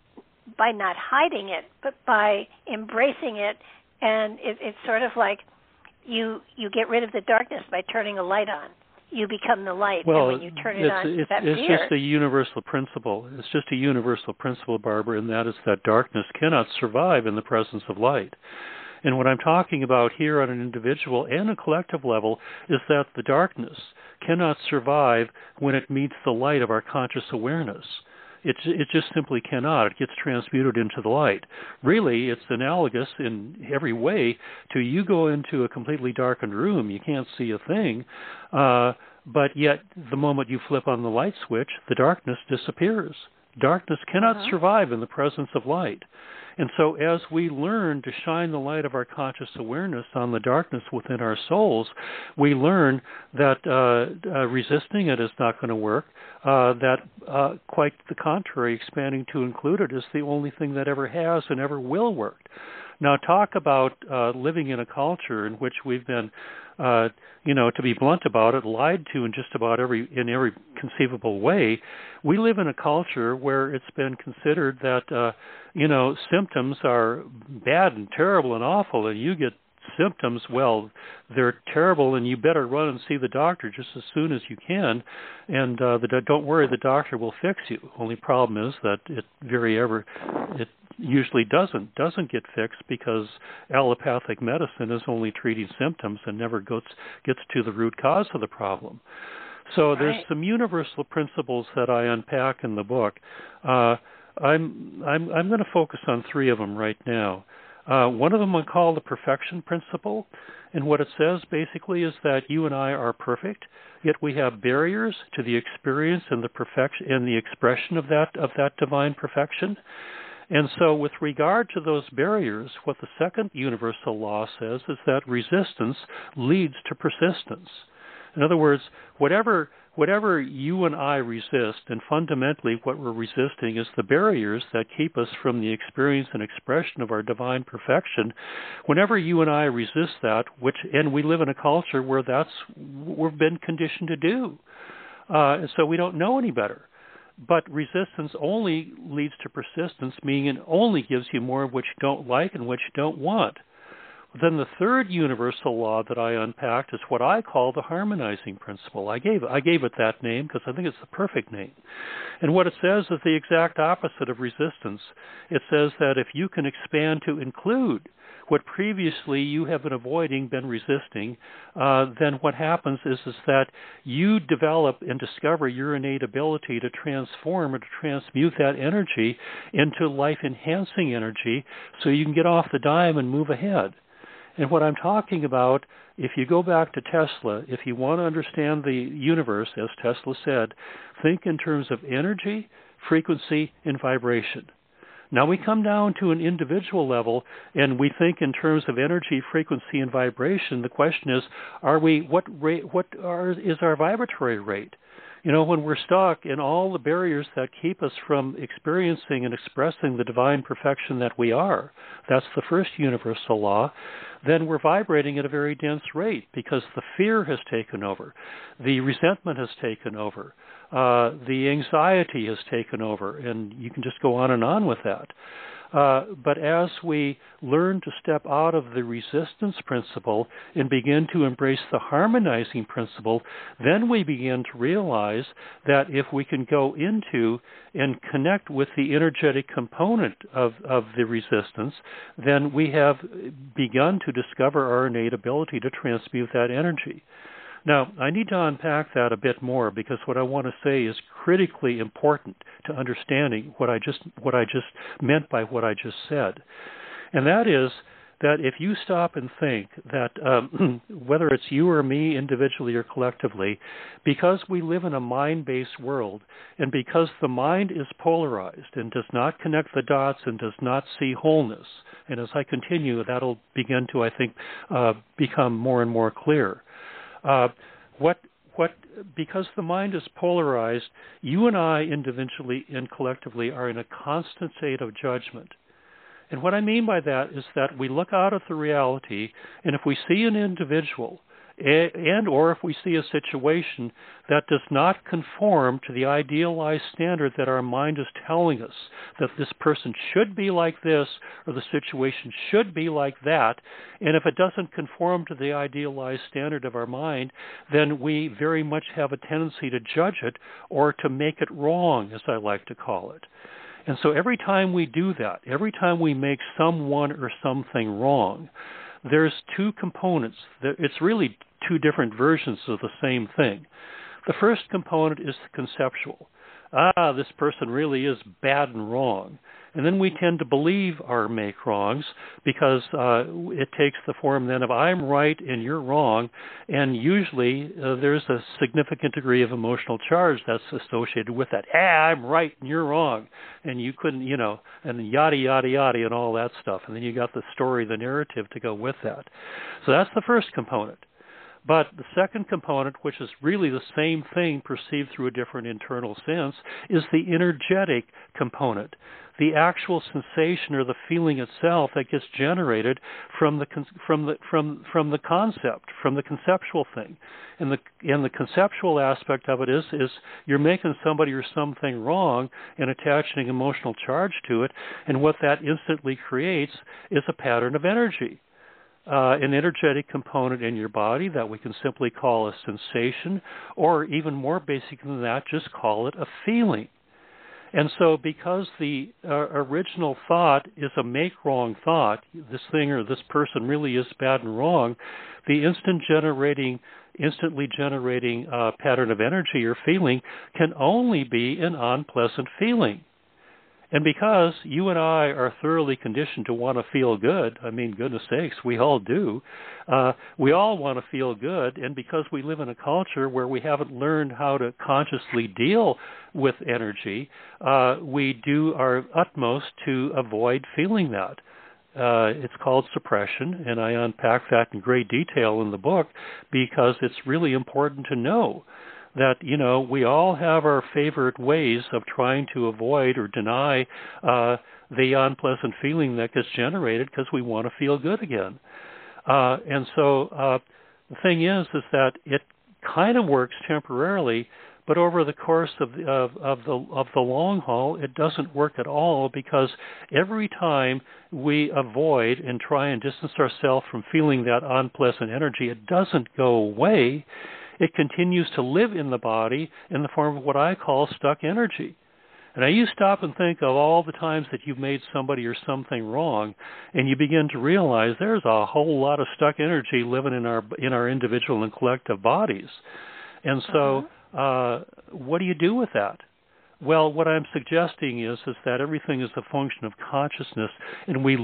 by not hiding it, but by embracing it. And it's sort of like you get rid of the darkness by turning a light on. You become the light, and when you turn it on, it's fear. just a universal principle. It's just a universal principle, Barbara, and that is that darkness cannot survive in the presence of light. And what I'm talking about here on an individual and a collective level is that the darkness cannot survive when it meets the light of our conscious awareness. It just simply cannot. It gets transmuted into the light. Really, it's analogous in every way to you go into a completely darkened room. You can't see a thing, but yet the moment you flip on the light switch, the darkness disappears. Darkness cannot survive in the presence of light. And so as we learn to shine the light of our conscious awareness on the darkness within our souls, we learn that resisting it is not going to work, that quite the contrary, expanding to include it is the only thing that ever has and ever will work. Now talk about living in a culture in which we've been, to be blunt about it, lied to in just about every conceivable way. We live in a culture where it's been considered that, symptoms are bad and terrible and awful, and you get symptoms, well, they're terrible, and you better run and see the doctor just as soon as you can, and don't worry, the doctor will fix you. Only problem is that it usually doesn't get fixed because allopathic medicine is only treating symptoms and never gets to the root cause of the problem. So there's some universal principles that I unpack in the book. I'm going to focus on three of them right now. One of them I call the perfection principle, and what it says basically is that you and I are perfect, yet we have barriers to the experience and the perfection and the expression of that divine perfection. And so with regard to those barriers, what the second universal law says is that resistance leads to persistence. In other words, whatever you and I resist, and fundamentally what we're resisting is the barriers that keep us from the experience and expression of our divine perfection. Whenever you and I resist that, and we live in a culture where we've been conditioned to do, so we don't know any better. But resistance only leads to persistence, meaning it only gives you more of what you don't like and what you don't want. Then the third universal law that I unpacked is what I call the harmonizing principle. I gave it that name because I think it's the perfect name. And what it says is the exact opposite of resistance. It says that if you can expand to include what previously you have been resisting, then what happens is that you develop and discover your innate ability to transform or to transmute that energy into life-enhancing energy so you can get off the dime and move ahead. And what I'm talking about, if you go back to Tesla, if you want to understand the universe, as Tesla said, think in terms of energy, frequency, and vibration. Now we come down to an individual level, and we think in terms of energy, frequency, and vibration. The question is, is our vibratory rate? When we're stuck in all the barriers that keep us from experiencing and expressing the divine perfection that we are, that's the first universal law, then we're vibrating at a very dense rate because the fear has taken over, the resentment has taken over, the anxiety has taken over, and you can just go on with that. But as we learn to step out of the resistance principle and begin to embrace the harmonizing principle, then we begin to realize that if we can go into and connect with the energetic component of the resistance, then we have begun to discover our innate ability to transmute that energy. Now, I need to unpack that a bit more because what I want to say is critically important to understanding what I just meant by what I just said. And that is that if you stop and think that whether it's you or me individually or collectively, because we live in a mind-based world and because the mind is polarized and does not connect the dots and does not see wholeness, and as I continue, that'll begin to, I think, become more and more clear. Because the mind is polarized, you and I individually and collectively are in a constant state of judgment. And what I mean by that is that we look out at the reality, and if we see an individual and or if we see a situation that does not conform to the idealized standard that our mind is telling us, that this person should be like this or the situation should be like that, and if it doesn't conform to the idealized standard of our mind, then we very much have a tendency to judge it or to make it wrong, as I like to call it. And so every time we do that, every time we make someone or something wrong, there's two components. It's really two different versions of the same thing. The first component is the conceptual. This person really is bad and wrong. And then we tend to believe our make wrongs because it takes the form then of I'm right and you're wrong. And usually there's a significant degree of emotional charge that's associated with that. I'm right and you're wrong. And you couldn't, and yada, yada, yada, and all that stuff. And then you got the story, the narrative to go with that. So that's the first component. But the second component, which is really the same thing perceived through a different internal sense, is the energetic component, the actual sensation or the feeling itself that gets generated from the concept, from the conceptual thing. And the conceptual aspect of it is you're making somebody or something wrong and attaching emotional charge to it, and what that instantly creates is a pattern of energy. An energetic component in your body that we can simply call a sensation, or even more basic than that, just call it a feeling. And so because the original thought is a make-wrong thought, this thing or this person really is bad and wrong, the instantly generating pattern of energy or feeling can only be an unpleasant feeling. And because you and I are thoroughly conditioned to want to feel good, I mean, goodness sakes, we all do. We all want to feel good, and because we live in a culture where we haven't learned how to consciously deal with energy, we do our utmost to avoid feeling that. It's called suppression, and I unpack that in great detail in the book because it's really important to know that, we all have our favorite ways of trying to avoid or deny the unpleasant feeling that gets generated because we want to feel good again. And so the thing is that it kind of works temporarily, but over the course of the long haul, it doesn't work at all, because every time we avoid and try and distance ourselves from feeling that unpleasant energy, it doesn't go away. It continues to live in the body in the form of what I call stuck energy. And now you stop and think of all the times that you've made somebody or something wrong, and you begin to realize there's a whole lot of stuck energy living in our individual and collective bodies. And so what do you do with that? Well, what I'm suggesting is that everything is a function of consciousness, and we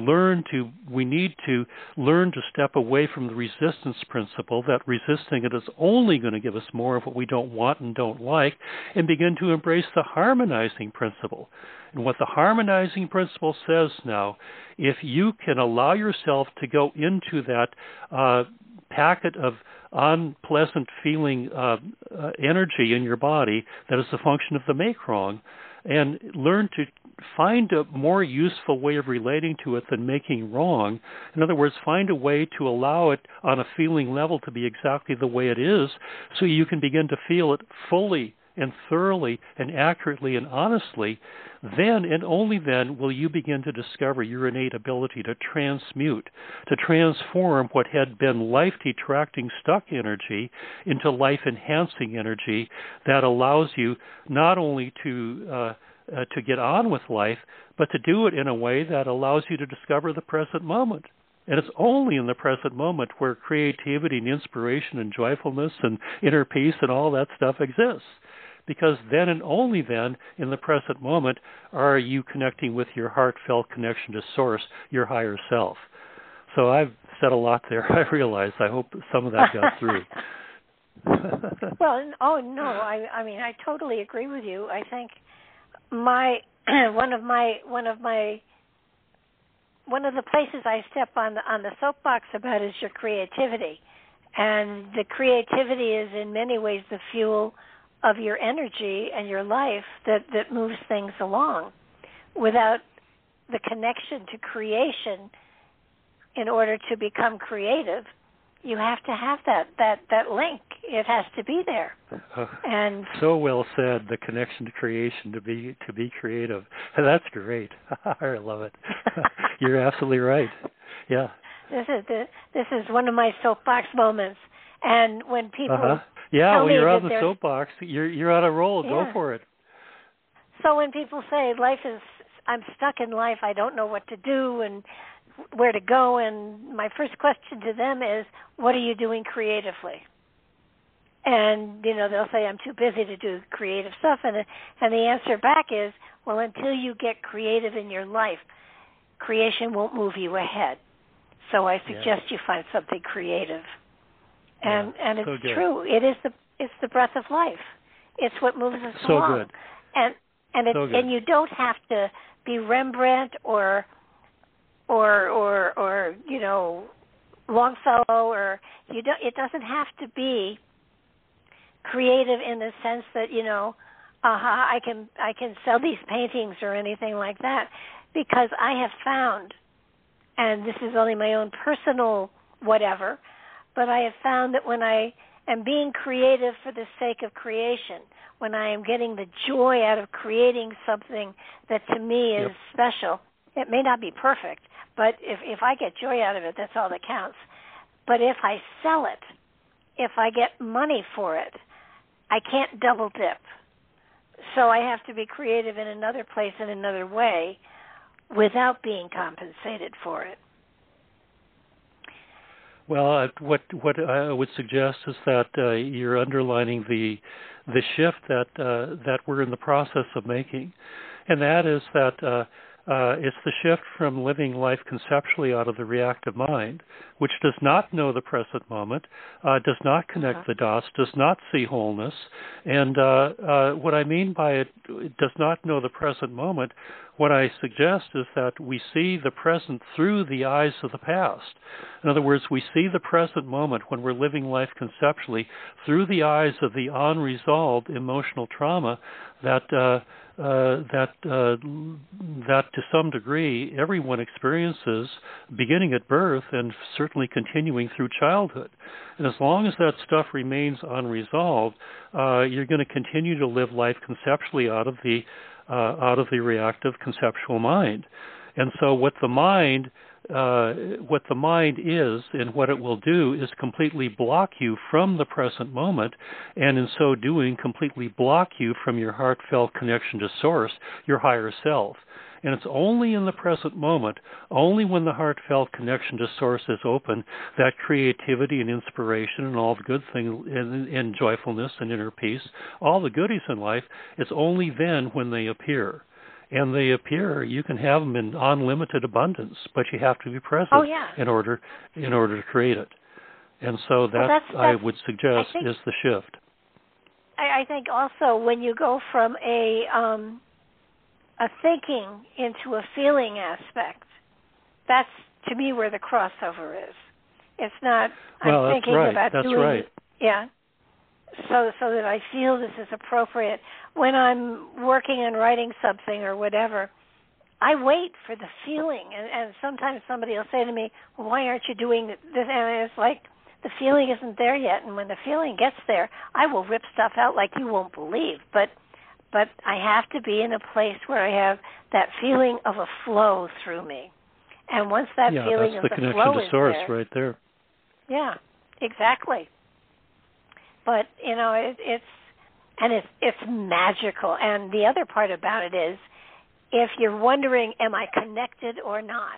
need to learn to step away from the resistance principle, that resisting it is only going to give us more of what we don't want and don't like, and begin to embrace the harmonizing principle. And what the harmonizing principle says now, if you can allow yourself to go into that packet of unpleasant feeling energy in your body that is a function of the make wrong, and learn to find a more useful way of relating to it than making wrong. In other words, find a way to allow it on a feeling level to be exactly the way it is, so you can begin to feel it fully and thoroughly and accurately and honestly. Then and only then will you begin to discover your innate ability to transmute, to transform what had been life-detracting stuck energy into life-enhancing energy that allows you not only to get on with life, but to do it in a way that allows you to discover the present moment. And it's only in the present moment where creativity and inspiration and joyfulness and inner peace and all that stuff exists. Because then and only then, in the present moment, are you connecting with your heartfelt connection to Source, your higher self. So I've said a lot there, I realize. I hope some of that got through. Well, I mean, I totally agree with you. I think one of the places I step on the soapbox about is your creativity. And the creativity is in many ways the fuel of your energy and your life that moves things along. Without the connection to creation, in order to become creative, you have to have that link. It has to be there. And so well said. The connection to creation, to be creative. That's great. I love it. You're absolutely right. Yeah. This is one of my soapbox moments. And when people well, you're on the soapbox. You're on a roll. Yeah. Go for it. So when people say I'm stuck in life, I don't know what to do and where to go, and my first question to them is, what are you doing creatively? And they'll say, I'm too busy to do creative stuff, and the answer back is, well, until you get creative in your life, creation won't move you ahead. So I suggest you find something creative. And it's true. It's the breath of life. It's what moves us along. So good. And you don't have to be Rembrandt or Longfellow, or it doesn't have to be creative in the sense that I can sell these paintings or anything like that, because I have found, and this is only my own personal whatever, but I have found that when I am being creative for the sake of creation, when I am getting the joy out of creating something that to me is special, it may not be perfect, but if I get joy out of it, that's all that counts. But if I sell it, if I get money for it, I can't double dip. So I have to be creative in another place, in another way, without being compensated for it. Well, what I would suggest is that you're underlining the shift that we're in the process of making, and that is that it's the shift from living life conceptually out of the reactive mind, which does not know the present moment, does not connect the dots, does not see wholeness. And what I mean by it does not know the present moment, what I suggest is that we see the present through the eyes of the past. In other words, we see the present moment when we're living life conceptually through the eyes of the unresolved emotional trauma that to some degree everyone experiences, beginning at birth and certainly continuing through childhood. And as long as that stuff remains unresolved, you're going to continue to live life conceptually out of the reactive conceptual mind. And so what the mind is and what it will do is completely block you from the present moment, and in so doing completely block you from your heartfelt connection to Source, your higher self. And it's only in the present moment, only when the heartfelt connection to Source is open, that creativity and inspiration and all the good things and joyfulness and inner peace, all the goodies in life, it's only then when they appear. And they appear, you can have them in unlimited abundance, but you have to be present in order to create it. And so that's I would suggest is the shift. I think also when you go from a thinking into a feeling aspect, that's to me where the crossover is. It's not I'm thinking about doing it. Yeah. So that I feel this is appropriate. When I'm working and writing something or whatever, I wait for the feeling. And sometimes somebody will say to me, well, why aren't you doing this? And it's like the feeling isn't there yet. And when the feeling gets there, I will rip stuff out like you won't believe. But I have to be in a place where I have that feeling of a flow through me. And once that feeling of the flow is there. Yeah, that's the connection to Source right there. Yeah, exactly. But, it's magical. And the other part about it is, if you're wondering, am I connected or not,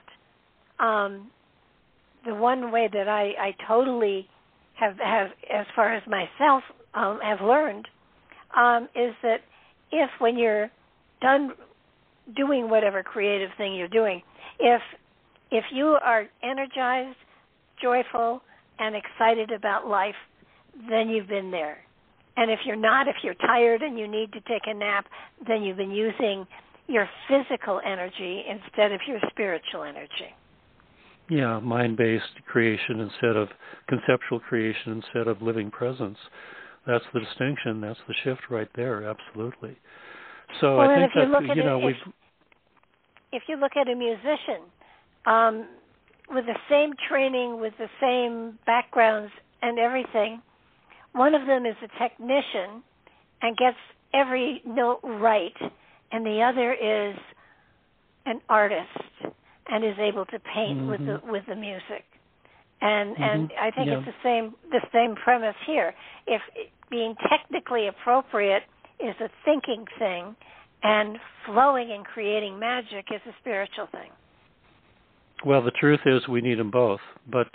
the one way that I totally have, as far as myself, have learned, is that if when you're done doing whatever creative thing you're doing, if you are energized, joyful, and excited about life, then you've been there. And if you're not, if you're tired and you need to take a nap, then you've been using your physical energy instead of your spiritual energy. Yeah, mind-based creation instead of conceptual creation instead of living presence. That's the distinction. That's the shift right there. Absolutely. So well, I think if you look at a musician, with the same training, with the same backgrounds and everything. One of them is a technician and gets every note right, and the other is an artist and is able to paint with the music. And I think it's the same premise here. If being technically appropriate is a thinking thing, and flowing and creating magic is a spiritual thing. Well, the truth is we need them both. But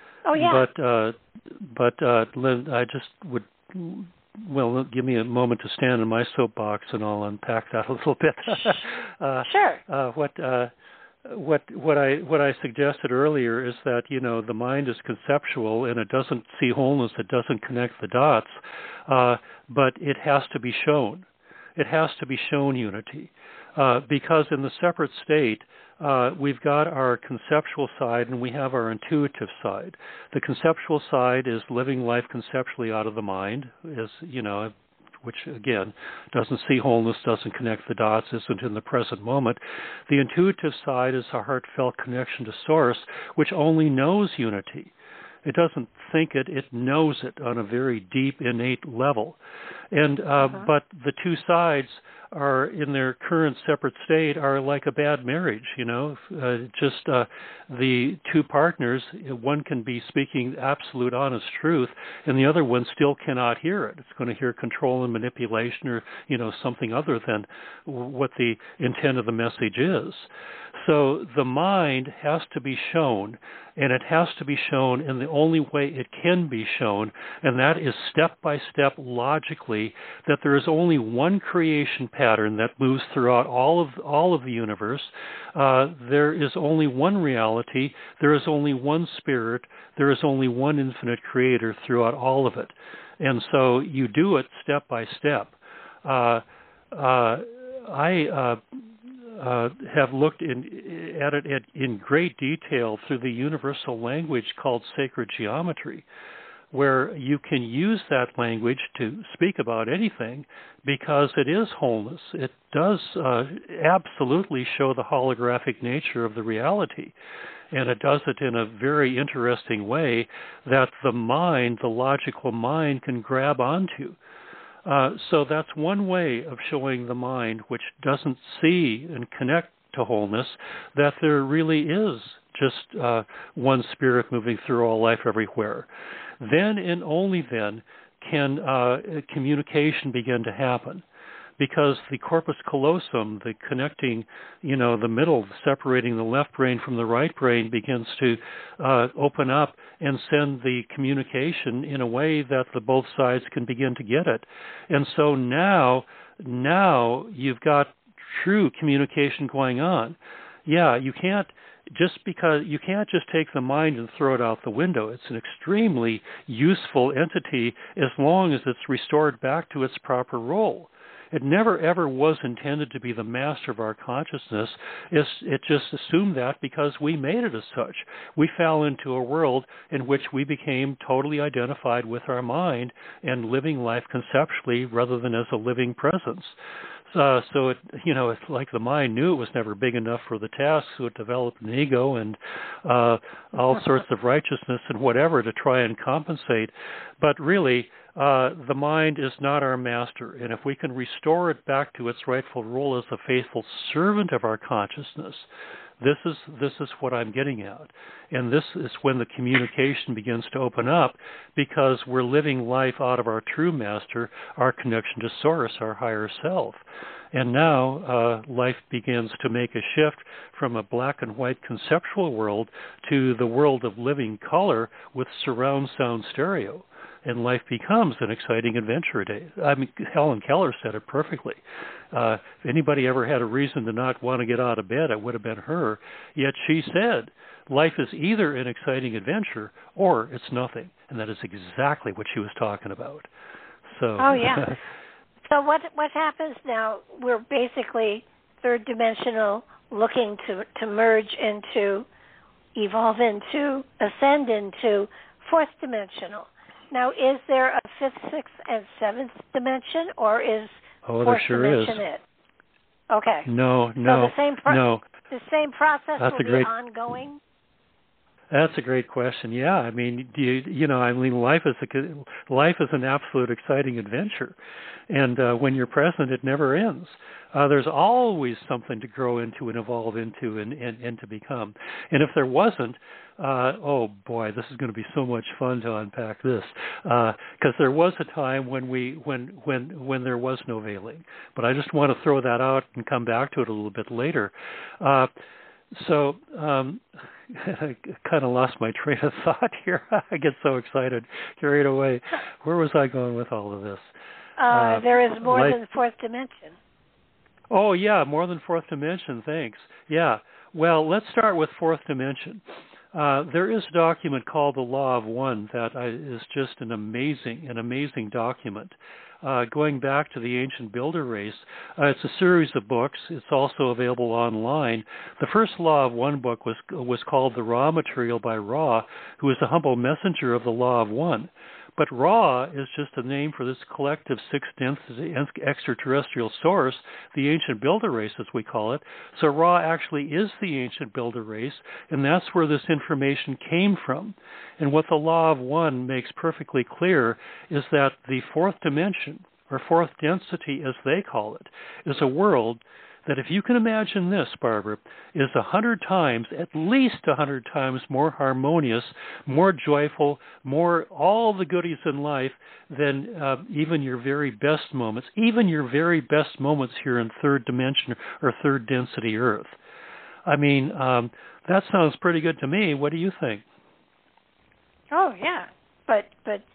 Lynn, I just would. Well, give me a moment to stand in my soapbox, and I'll unpack that a little bit. Sure. What I suggested earlier is that the mind is conceptual and it doesn't see wholeness, it doesn't connect the dots, but it has to be shown. It has to be shown unity, because in the separate state, we've got our conceptual side and we have our intuitive side. The conceptual side is living life conceptually out of the mind, which again doesn't see wholeness, doesn't connect the dots, isn't in the present moment. The intuitive side is a heartfelt connection to Source, which only knows unity. It doesn't think it, it knows it on a very deep, innate level. And but the two sides are in their current separate state are like a bad marriage, the two partners, one can be speaking absolute honest truth and the other one still cannot hear it. It's going to hear control and manipulation or, something other than what the intent of the message is. So the mind has to be shown, and it has to be shown in the only way it can be shown, and that is step by step logically, that there is only one creation pattern that moves throughout all of the universe. There is only one reality. There is only one spirit. There is only one infinite creator throughout all of it. And so you do it step by step. I have looked at it in great detail through the universal language called sacred geometry, where you can use that language to speak about anything because it is wholeness. It does absolutely show the holographic nature of the reality. And it does it in a very interesting way that the mind, the logical mind, can grab onto. So that's one way of showing the mind, which doesn't see and connect to wholeness, that there really is just one spirit moving through all life everywhere. Then and only then can communication begin to happen, because the corpus callosum, the connecting, the middle, separating the left brain from the right brain, begins to open up and send the communication in a way that the both sides can begin to get it. And so now you've got true communication going on. Yeah, you can't just take the mind and throw it out the window. It's an extremely useful entity as long as it's restored back to its proper role. It never, ever was intended to be the master of our consciousness. It just assumed that because we made it as such. We fell into a world in which we became totally identified with our mind and living life conceptually rather than as a living presence. So it's like the mind knew it was never big enough for the task, so it developed an ego and all sorts of righteousness and whatever to try and compensate. But really, the mind is not our master, and if we can restore it back to its rightful role as a faithful servant of our consciousness, this is what I'm getting at. And this is when the communication begins to open up, because we're living life out of our true master, our connection to Source, our higher self. And now life begins to make a shift from a black and white conceptual world to the world of living color with surround sound stereo. And life becomes an exciting adventure day. I mean, Helen Keller said it perfectly. If anybody ever had a reason to not want to get out of bed, it would have been her. Yet she said, life is either an exciting adventure or it's nothing. And that is exactly what she was talking about. So. Oh, yeah. So what happens now? We're basically third dimensional, looking to merge into, evolve into, ascend into fourth dimensional. Now, is there a fifth, sixth, and seventh dimension, or is fourth dimension it? Okay. No. So the same process That's will be ongoing? That's a great question. Yeah, I mean, life is an absolute exciting adventure, and when you're present, it never ends. There's always something to grow into and evolve into and to become. And if there wasn't, oh boy, this is going to be so much fun to unpack this, because there was a time when there was no veiling. But I just want to throw that out and come back to it a little bit later. So I kind of lost my train of thought here. I get so excited, carried away. Where was I going with all of this? There is more than the fourth dimension. Oh, yeah, more than fourth dimension, thanks. Yeah, well, let's start with fourth dimension. There is a document called the Law of One that is just an amazing document. Going back to the ancient builder race, it's a series of books. It's also available online. The first Law of One book was called The Raw Material by Ra, who is a humble messenger of the Law of One. But Ra is just a name for this collective sixth-density extraterrestrial source, the ancient builder race, as we call it. So Ra actually is the ancient builder race, and that's where this information came from. And what the Law of One makes perfectly clear is that the fourth dimension, or fourth density as they call it, is a world that, if you can imagine this, Barbara, is 100 times, at least 100 times more harmonious, more joyful, more all the goodies in life than even your very best moments, here in third dimension or third density Earth. I mean, that sounds pretty good to me. What do you think? Oh, yeah. But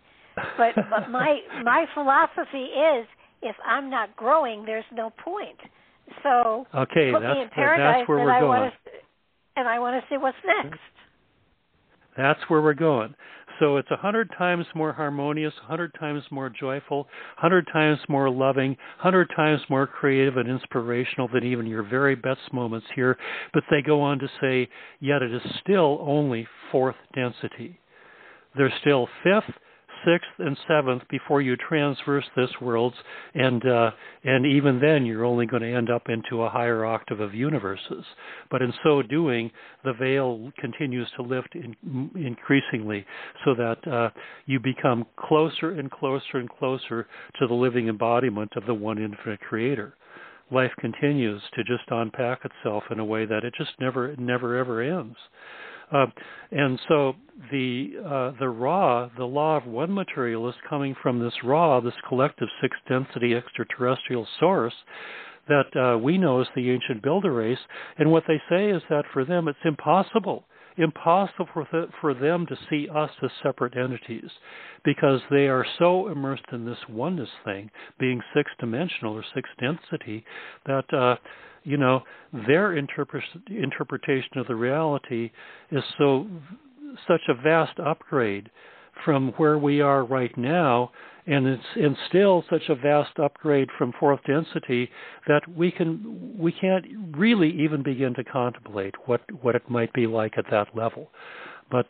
my philosophy is, if I'm not growing, there's no point. So okay, put me in paradise, that's where we're going. I want to see what's next. That's where we're going. So it's 100 times more harmonious, 100 times more joyful, 100 times more loving, 100 times more creative and inspirational than even your very best moments here. But they go on to say, yet it is still only fourth density. There's still fifth, sixth, and seventh before you transverse this world, and even then you're only going to end up into a higher octave of universes. But in so doing, the veil continues to lift increasingly, so that you become closer and closer and closer to the living embodiment of the one infinite creator. Life continues to just unpack itself in a way that it just never ever ends. And so the Ra, the Law of One material, is coming from this Ra, this collective sixth-density extraterrestrial source that we know as the ancient builder race. And what they say is that for them it's impossible for them to see us as separate entities, because they are so immersed in this oneness thing, being sixth-dimensional or sixth-density, that their interpretation of the reality is such a vast upgrade from where we are right now, and still such a vast upgrade from fourth density that we can't really even begin to contemplate what it might be like at that level. But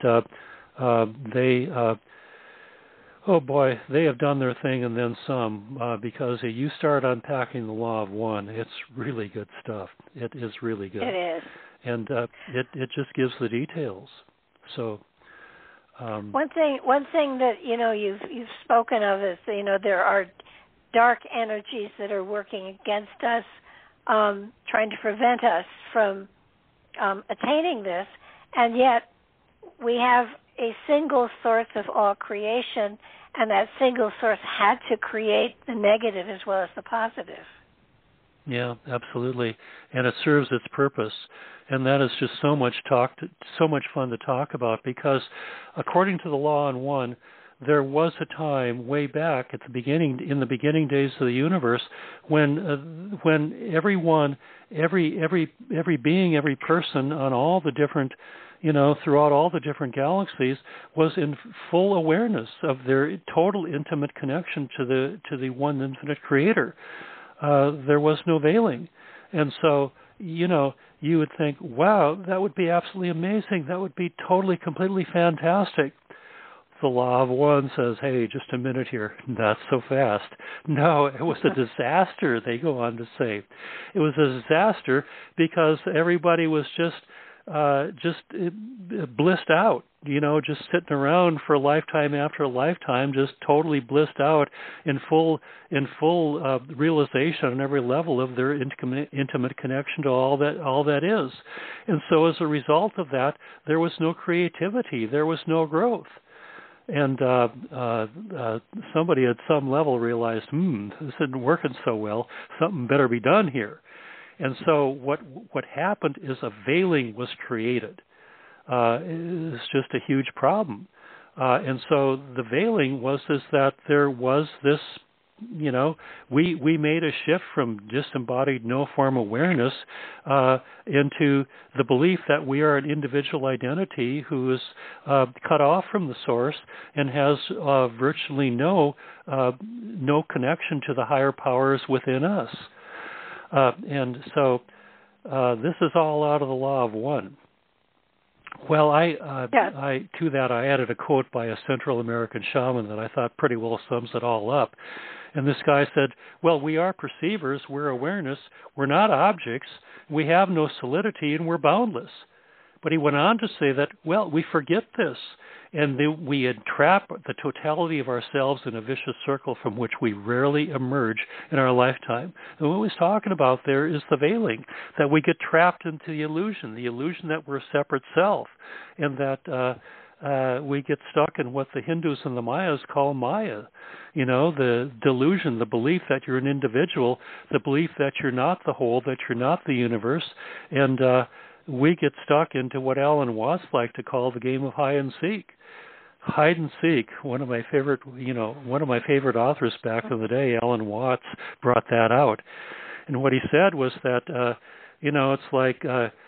they have done their thing and then some, because you start unpacking the Law of One, it's really good stuff. It is really good. It is. And it just gives the details. So one thing that you've spoken of is there are dark energies that are working against us, trying to prevent us from attaining this, and yet we have a single source of all creation, and that single source had to create the negative as well as the positive. Yeah, absolutely, and it serves its purpose, and that is just so much fun to talk about, because according to the Law on One, there was a time way back in the beginning days of the universe, when everyone, every being, every person on all the different, throughout all the different galaxies, was in full awareness of their total intimate connection to the one infinite creator. There was no veiling. And so, you would think, wow, that would be absolutely amazing. That would be totally, completely fantastic. The Law of One says, hey, just a minute here, not so fast. No, it was a disaster, they go on to say. It was a disaster because everybody was just just blissed out, just sitting around for lifetime after lifetime, just totally blissed out in full realization on every level of their intimate connection to all that is. And so as a result of that, there was no creativity, there was no growth. And somebody at some level realized, this isn't working so well, something better be done here. And so what happened is a veiling was created. It's just a huge problem. And so the veiling was that there was this, we made a shift from disembodied no-form awareness into the belief that we are an individual identity who is cut off from the source and has virtually no connection to the higher powers within us. And so this is all out of the law of one. Well, I added a quote by a Central American shaman that I thought pretty well sums it all up. And this guy said, well, we are perceivers, we're awareness, we're not objects, we have no solidity, and we're boundless. But he went on to say that, well, we forget this, and we entrap the totality of ourselves in a vicious circle from which we rarely emerge in our lifetime. And what he's talking about there is the veiling, that we get trapped into the illusion that we're a separate self, and that we get stuck in what the Hindus and the Mayas call Maya. The delusion, the belief that you're an individual, the belief that you're not the whole, that you're not the universe, and we get stuck into what Alan Watts liked to call the game of hide and seek. Hide and seek. One of my favorite authors back in the day, Alan Watts, brought that out. And what he said was that, it's like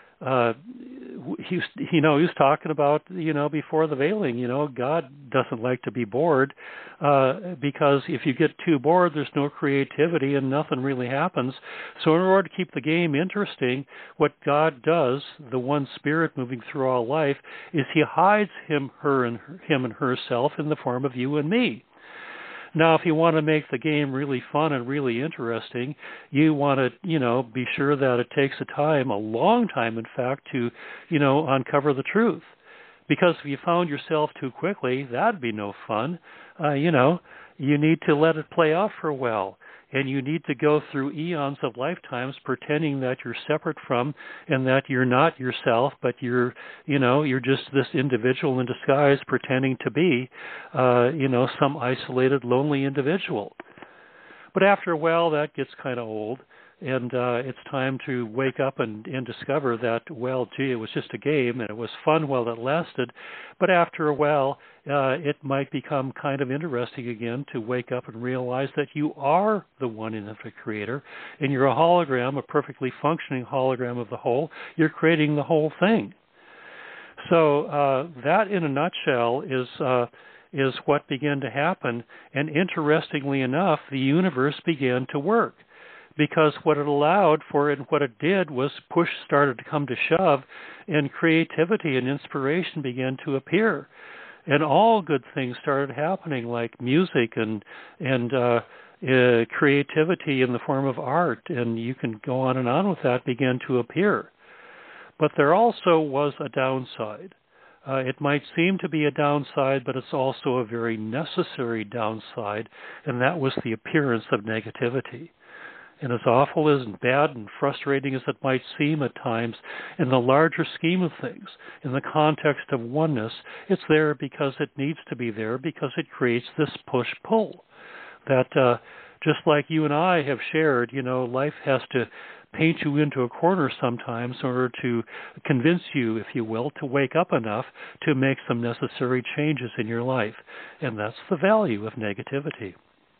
he was talking about, before the veiling, God doesn't like to be bored, because if you get too bored, there's no creativity and nothing really happens. So in order to keep the game interesting, what God does, the one spirit moving through all life, is he hides him and herself in the form of you and me. Now, if you want to make the game really fun and really interesting, you want to, be sure that it takes a long time, in fact, to, uncover the truth. Because if you found yourself too quickly, that'd be no fun. You need to let it play out for a while. And you need to go through eons of lifetimes pretending that you're separate from and that you're not yourself, but you're just this individual in disguise pretending to be, some isolated, lonely individual. But after a while, that gets kind of old. And it's time to wake up and discover that, well, gee, it was just a game and it was fun while it lasted. But after a while, it might become kind of interesting again to wake up and realize that you are the one infinite creator and you're a hologram, a perfectly functioning hologram of the whole. You're creating the whole thing. So that, in a nutshell, is what began to happen. And interestingly enough, the universe began to work. Because what it allowed for it and what it did was push started to come to shove, and creativity and inspiration began to appear. And all good things started happening, like music and creativity in the form of art, and you can go on and with that, began to appear. But there also was a downside. It might seem to be a downside, but it's also a very necessary downside, and that was the appearance of negativity. And as awful as and bad and frustrating as it might seem at times, in the larger scheme of things, in the context of oneness, it's there because it needs to be there, because it creates this push-pull. That just like you and I have shared, life has to paint you into a corner sometimes in order to convince you, if you will, to wake up enough to make some necessary changes in your life. And that's the value of negativity.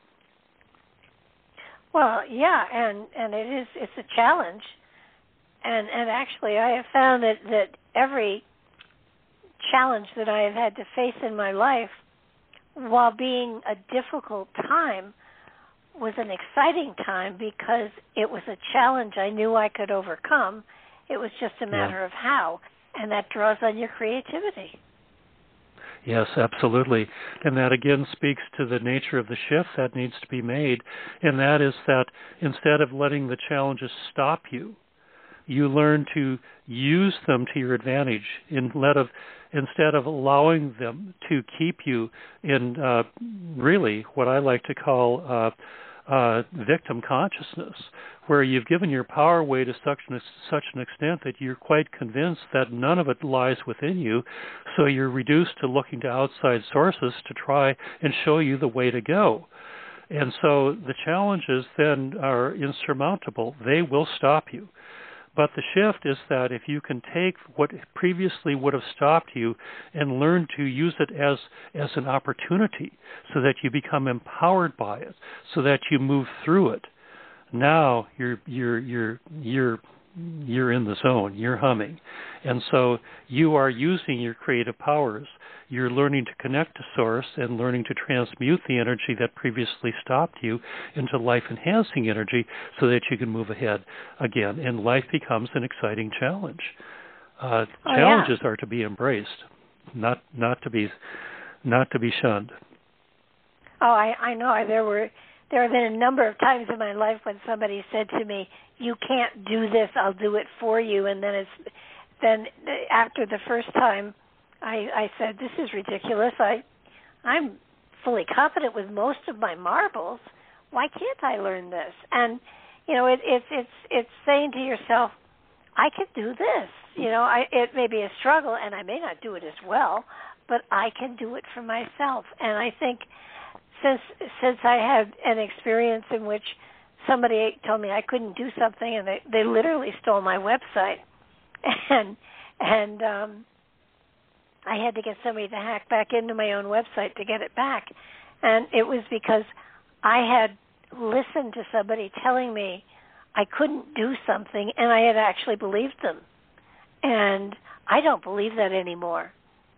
Well, yeah, and it's a challenge, and actually I have found that every challenge that I have had to face in my life, while being a difficult time, was an exciting time because it was a challenge I knew I could overcome. It was just a matter of how, and that draws on your creativity. Yes, absolutely. And that again speaks to the nature of the shift that needs to be made. And that is that instead of letting the challenges stop you, you learn to use them to your advantage instead of allowing them to keep you in really what I like to call victim consciousness, where you've given your power away to such an extent that you're quite convinced that none of it lies within you, so you're reduced to looking to outside sources to try and show you the way to go. And so the challenges then are insurmountable. They will stop you. But the shift is that if you can take what previously would have stopped you and learn to use it as an opportunity so that you become empowered by it, so that you move through it, now you're in the zone, you're humming. And so you are using your creative powers. You're learning to connect to Source and learning to transmute the energy that previously stopped you into life-enhancing energy so that you can move ahead again. And life becomes an exciting challenge. Challenges are to be embraced, not to be shunned. Oh, I know. There have been a number of times in my life when somebody said to me, "You can't do this, I'll do it for you." And then after the first time, I said, "This is ridiculous. I'm fully confident with most of my marbles. Why can't I learn this?" And it's saying to yourself, "I can do this." It may be a struggle, and I may not do it as well, but I can do it for myself. And I think since I had an experience in which somebody told me I couldn't do something, and they literally stole my website, and I had to get somebody to hack back into my own website to get it back. And it was because I had listened to somebody telling me I couldn't do something, and I had actually believed them. And I don't believe that anymore.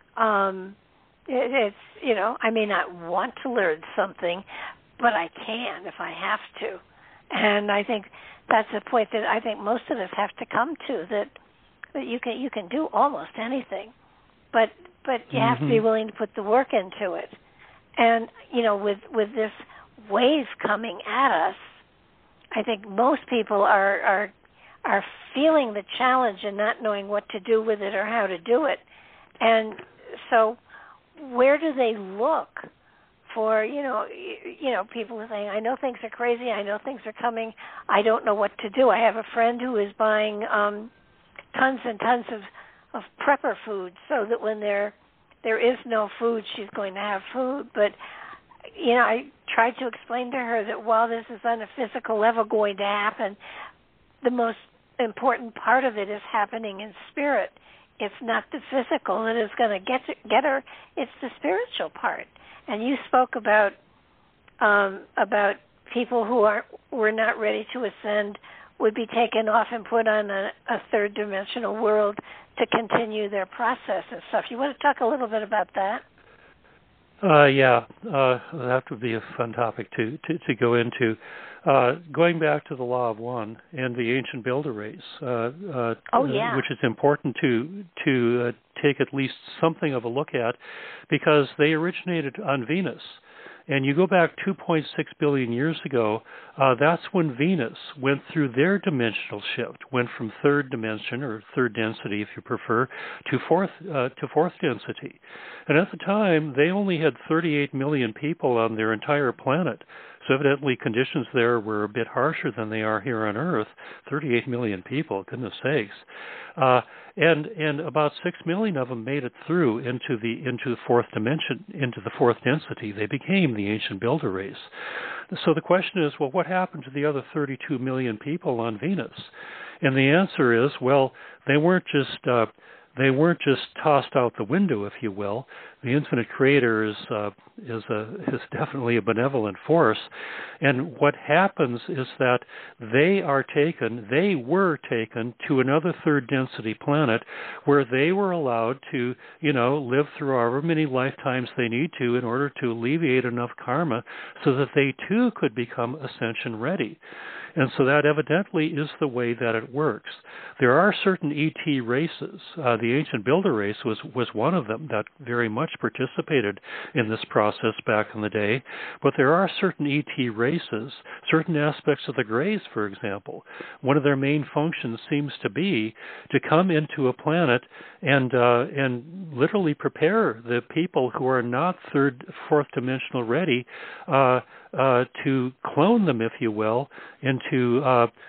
I may not want to learn something, but I can if I have to. And I think that's a point that I think most of us have to come to, that you can do almost anything, but you have to be willing to put the work into it. And with this wave coming at us, I think most people are feeling the challenge and not knowing what to do with it or how to do it. And so where do they look for, people are saying, "I know things are crazy, I know things are coming, I don't know what to do." I have a friend who is buying tons and tons of prepper food so that when there is no food, she's going to have food. But, I tried to explain to her that while this is on a physical level going to happen, the most important part of it is happening in spirit. It's not the physical that is going to get her. It's the spiritual part. And you spoke about people who were not ready to ascend would be taken off and put on a third dimensional world to continue their process and stuff. You want to talk a little bit about that? That would be a fun topic to go into. Going back to the Law of One and the ancient builder race, which is important to take at least something of a look at, because they originated on Venus. And you go back 2.6 billion years ago, that's when Venus went through their dimensional shift, went from third dimension, or third density if you prefer, to fourth density. And at the time, they only had 38 million people on their entire planet. So evidently conditions there were a bit harsher than they are here on Earth. 38 million people, goodness sakes. And about 6 million of them made it through into the fourth dimension, into the fourth density. They became the ancient builder race. So the question is, well, what happened to the other 32 million people on Venus? And the answer is, well, they weren't just tossed out the window, if you will. The infinite creator is definitely a benevolent force. And what happens is that they were taken to another third density planet where they were allowed to, live through however many lifetimes they need to in order to alleviate enough karma so that they too could become ascension ready. And so that evidently is the way that it works. There are certain ET races. The ancient builder race was one of them that very much participated in this process back in the day. But there are certain ET races, certain aspects of the Greys, for example. One of their main functions seems to be to come into a planet and literally prepare the people who are not third, fourth dimensional ready to clone them, if you will, into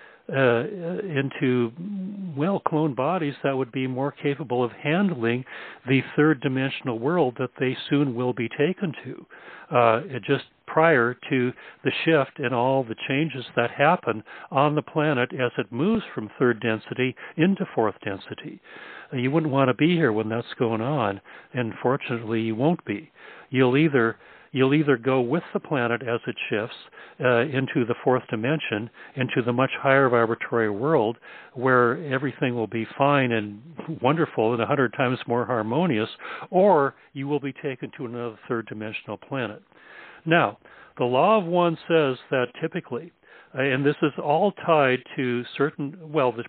cloned bodies that would be more capable of handling the third dimensional world that they soon will be taken to, just prior to the shift and all the changes that happen on the planet as it moves from third density into fourth density. You wouldn't want to be here when that's going on, and fortunately you won't be. You'll either go with the planet as it shifts into the fourth dimension, into the much higher vibratory world where everything will be fine and wonderful and 100 times more harmonious, or you will be taken to another third dimensional planet. Now, the law of one says that typically, and this is all tied to the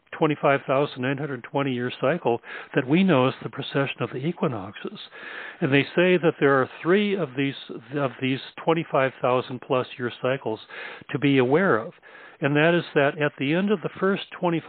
25,920-year cycle that we know as the precession of the equinoxes. And they say that there are 3 of these 25,000-plus year cycles to be aware of. And that is that at the end of the first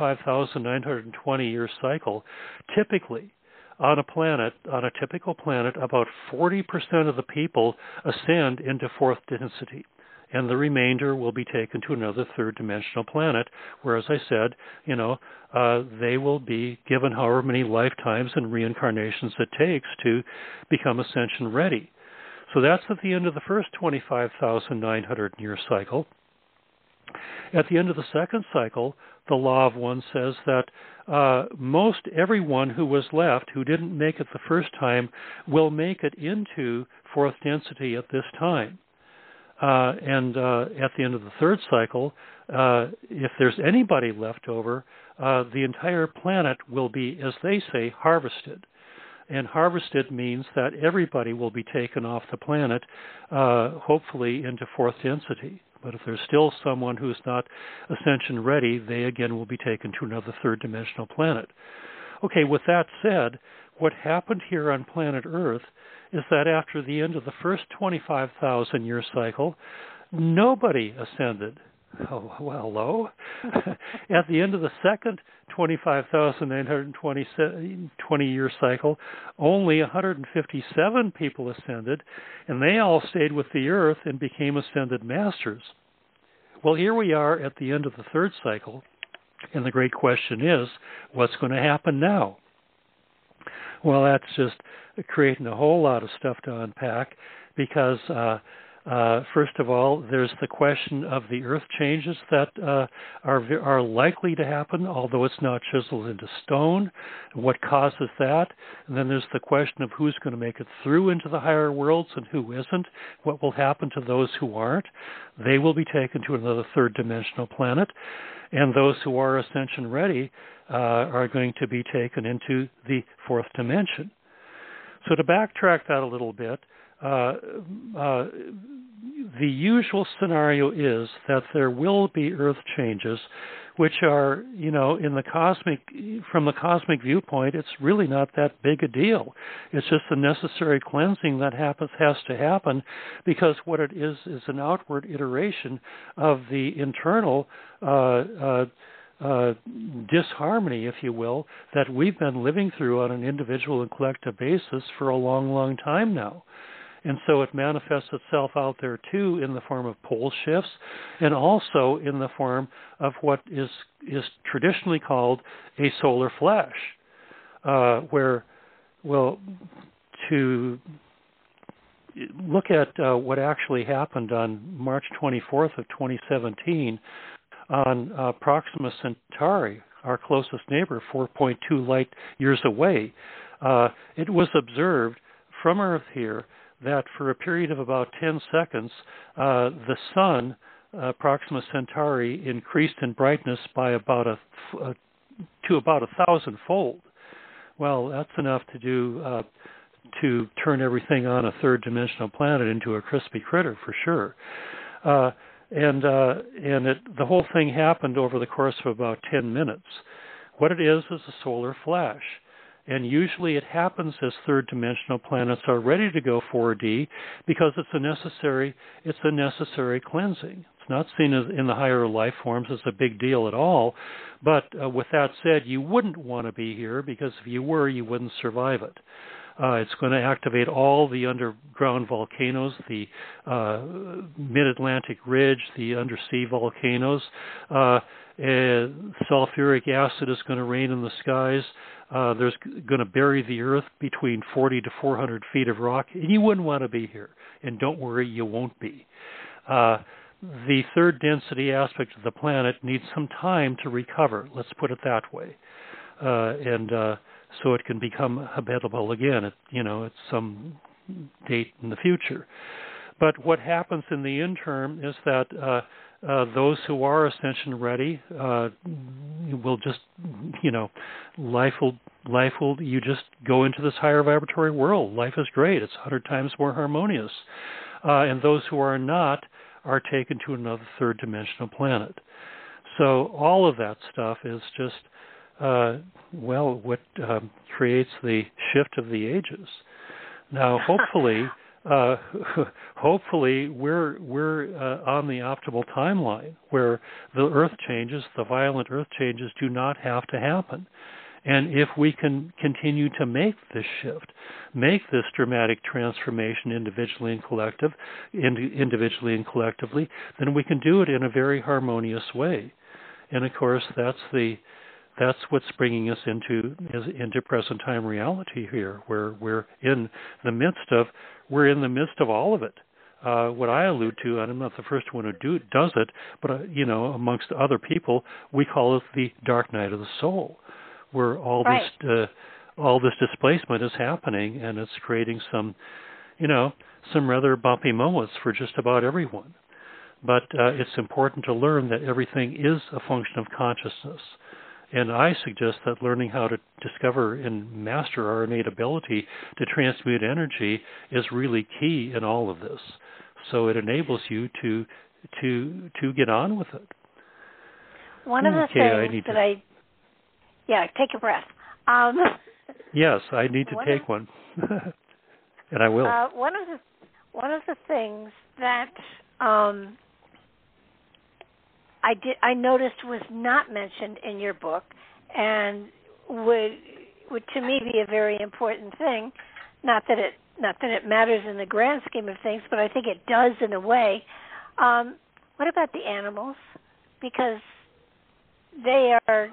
25,920-year cycle, typically, on a typical planet, about 40% of the people ascend into fourth density, and the remainder will be taken to another third-dimensional planet, where, as I said, they will be given however many lifetimes and reincarnations it takes to become ascension ready. So that's at the end of the first 25,900-year cycle. At the end of the second cycle, the law of one says that most everyone who was left, who didn't make it the first time, will make it into fourth density at this time. And at the end of the third cycle, if there's anybody left over, the entire planet will be, as they say, harvested. And harvested means that everybody will be taken off the planet, hopefully into fourth density. But if there's still someone who's not ascension ready, they again will be taken to another third dimensional planet. Okay, with that said, what happened here on planet Earth is that after the end of the first 25,000-year cycle, nobody ascended. Oh, well, hello. At the end of the second 25,920-year cycle, only 157 people ascended, and they all stayed with the Earth and became ascended masters. Well, here we are at the end of the third cycle, and the great question is, what's going to happen now? Well, that's just creating a whole lot of stuff to unpack, because first of all, there's the question of the earth changes that are likely to happen, although it's not chiseled into stone. What causes that? And then there's the question of who's going to make it through into the higher worlds and who isn't. What will happen to those who aren't? They will be taken to another third dimensional planet. And those who are ascension ready are going to be taken into the fourth dimension. So to backtrack that a little bit, the usual scenario is that there will be earth changes, which are, from the cosmic viewpoint, it's really not that big a deal. It's just a necessary cleansing that has to happen, because what it is an outward iteration of the internal disharmony, if you will, that we've been living through on an individual and collective basis for a long, long time now. And so it manifests itself out there, too, in the form of pole shifts, and also in the form of what is traditionally called a solar flash, where, well, to look at what actually happened on March 24th of 2017 on Proxima Centauri, our closest neighbor, 4.2 light years away, it was observed from Earth here that for a period of about 10 seconds, the sun, Proxima Centauri, increased in brightness by about 1,000-fold. Well, that's enough to turn everything on a third-dimensional planet into a crispy critter, for sure. the whole thing happened over the course of about 10 minutes. What it is a solar flash. And usually it happens as third-dimensional planets are ready to go 4D because it's a necessary cleansing. It's not seen as in the higher life forms as a big deal at all. But with that said, you wouldn't want to be here because if you were, you wouldn't survive it. It's going to activate all the underground volcanoes, the mid-Atlantic ridge, the undersea volcanoes. Sulfuric acid is going to rain in the skies. There's going to bury the Earth between 40 to 400 feet of rock. And you wouldn't want to be here. And don't worry, you won't be. The third density aspect of the planet needs some time to recover. Let's put it that way. So it can become habitable again at some date in the future. But what happens in the interim is that those who are ascension ready will just, life will, you just go into this higher vibratory world. Life is great. It's 100 times more harmonious. And those who are not are taken to another third dimensional planet. So all of that stuff is just, what creates the shift of the ages. Now, hopefully, we're on the optimal timeline where the Earth changes, the violent Earth changes, do not have to happen. And if we can continue to make this shift, make this dramatic transformation individually and collectively, then we can do it in a very harmonious way. And of course, that's what's bringing us into present time reality here, where we're in the midst of all of it. What I allude to, and I'm not the first one who does it, but amongst other people, we call it the dark night of the soul, where all this displacement is happening, and it's creating some rather bumpy moments for just about everyone. But it's important to learn that everything is a function of consciousness. And I suggest that learning how to discover and master our innate ability to transmute energy is really key in all of this. So it enables you to get on with it. One of the things take a breath. Yes, I need to take one, and I will. One of the things that I noticed was not mentioned in your book, and would to me be a very important thing. Not that it matters in the grand scheme of things, but I think it does in a way. What about the animals? Because they are,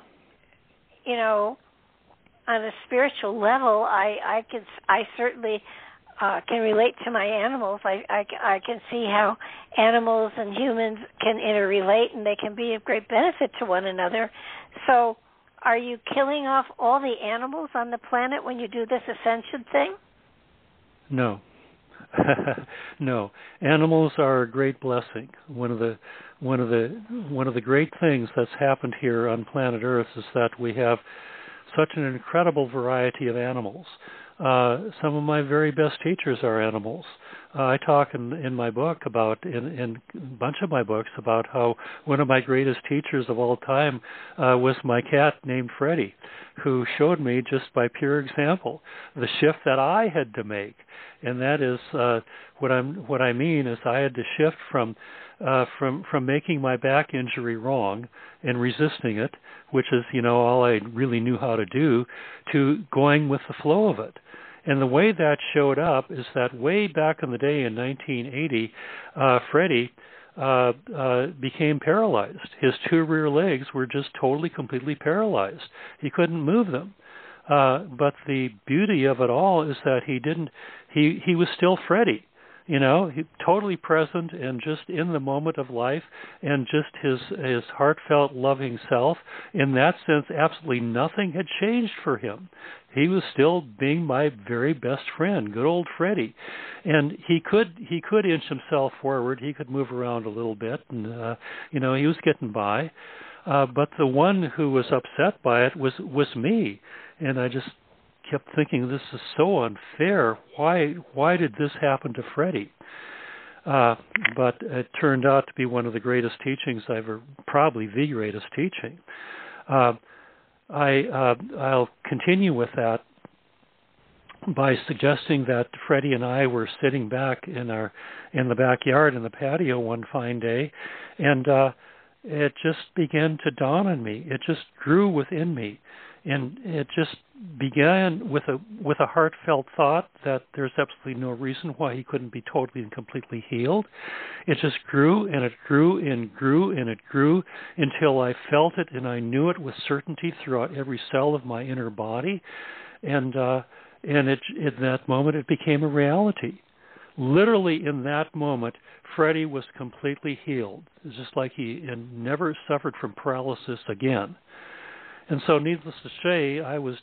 on a spiritual level, I certainly can relate to my animals. I can see how animals and humans can interrelate, and they can be of great benefit to one another. So are you killing off all the animals on the planet when you do this ascension thing? No. No. Animals are a great blessing. One of the great things that's happened here on planet Earth is that we have such an incredible variety of animals. Some of my very best teachers are animals. I talk in my book in a bunch of my books about how one of my greatest teachers of all time was my cat named Freddie, who showed me just by pure example the shift that I had to make. And that is what I mean is I had to shift from making my back injury wrong and resisting it, which is all I really knew how to do, to going with the flow of it. And the way that showed up is that way back in the day in 1980, Freddie became paralyzed. His two rear legs were just totally, completely paralyzed. He couldn't move them. But the beauty of it all is that he was still Freddie. He totally present and just in the moment of life, and just his heartfelt, loving self. In that sense, absolutely nothing had changed for him. He was still being my very best friend, good old Freddie. And he could inch himself forward. He could move around a little bit, and he was getting by. But the one who was upset by it was me, and I just kept thinking, this is so unfair. Why did this happen to Freddie? But it turned out to be one of the greatest teachings I've ever, probably the greatest teaching. I'll continue with that by suggesting that Freddie and I were sitting back in the backyard in the patio one fine day, and it just began to dawn on me. It just grew within me, and it just began with a heartfelt thought that there's absolutely no reason why he couldn't be totally and completely healed. It just grew and it grew and grew and it grew until I felt it and I knew it with certainty throughout every cell of my inner body, and in that moment it became a reality. Literally in that moment, Freddie was completely healed. It's just like he never suffered from paralysis again. And so, needless to say, I was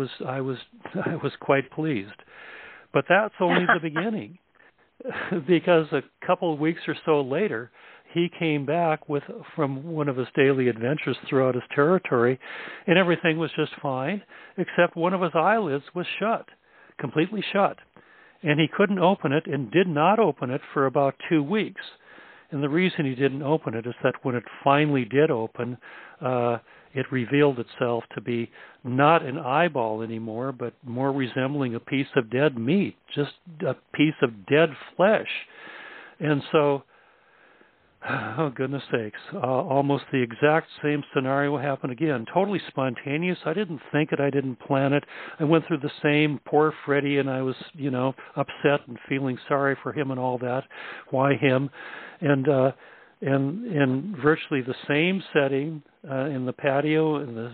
quite pleased. But that's only the beginning, because a couple of weeks or so later, he came back from one of his daily adventures throughout his territory, and everything was just fine, except one of his eyelids was shut, completely shut. And he couldn't open it and did not open it for about 2 weeks. And the reason he didn't open it is that when it finally did open, it revealed itself to be not an eyeball anymore, but more resembling a piece of dead meat, just a piece of dead flesh. And so, oh, goodness sakes, almost the exact same scenario happened again. Totally spontaneous. I didn't think it. I didn't plan it. I went through the same poor Freddie, and I was, upset and feeling sorry for him and all that. Why him? And in virtually the same setting, in the patio, in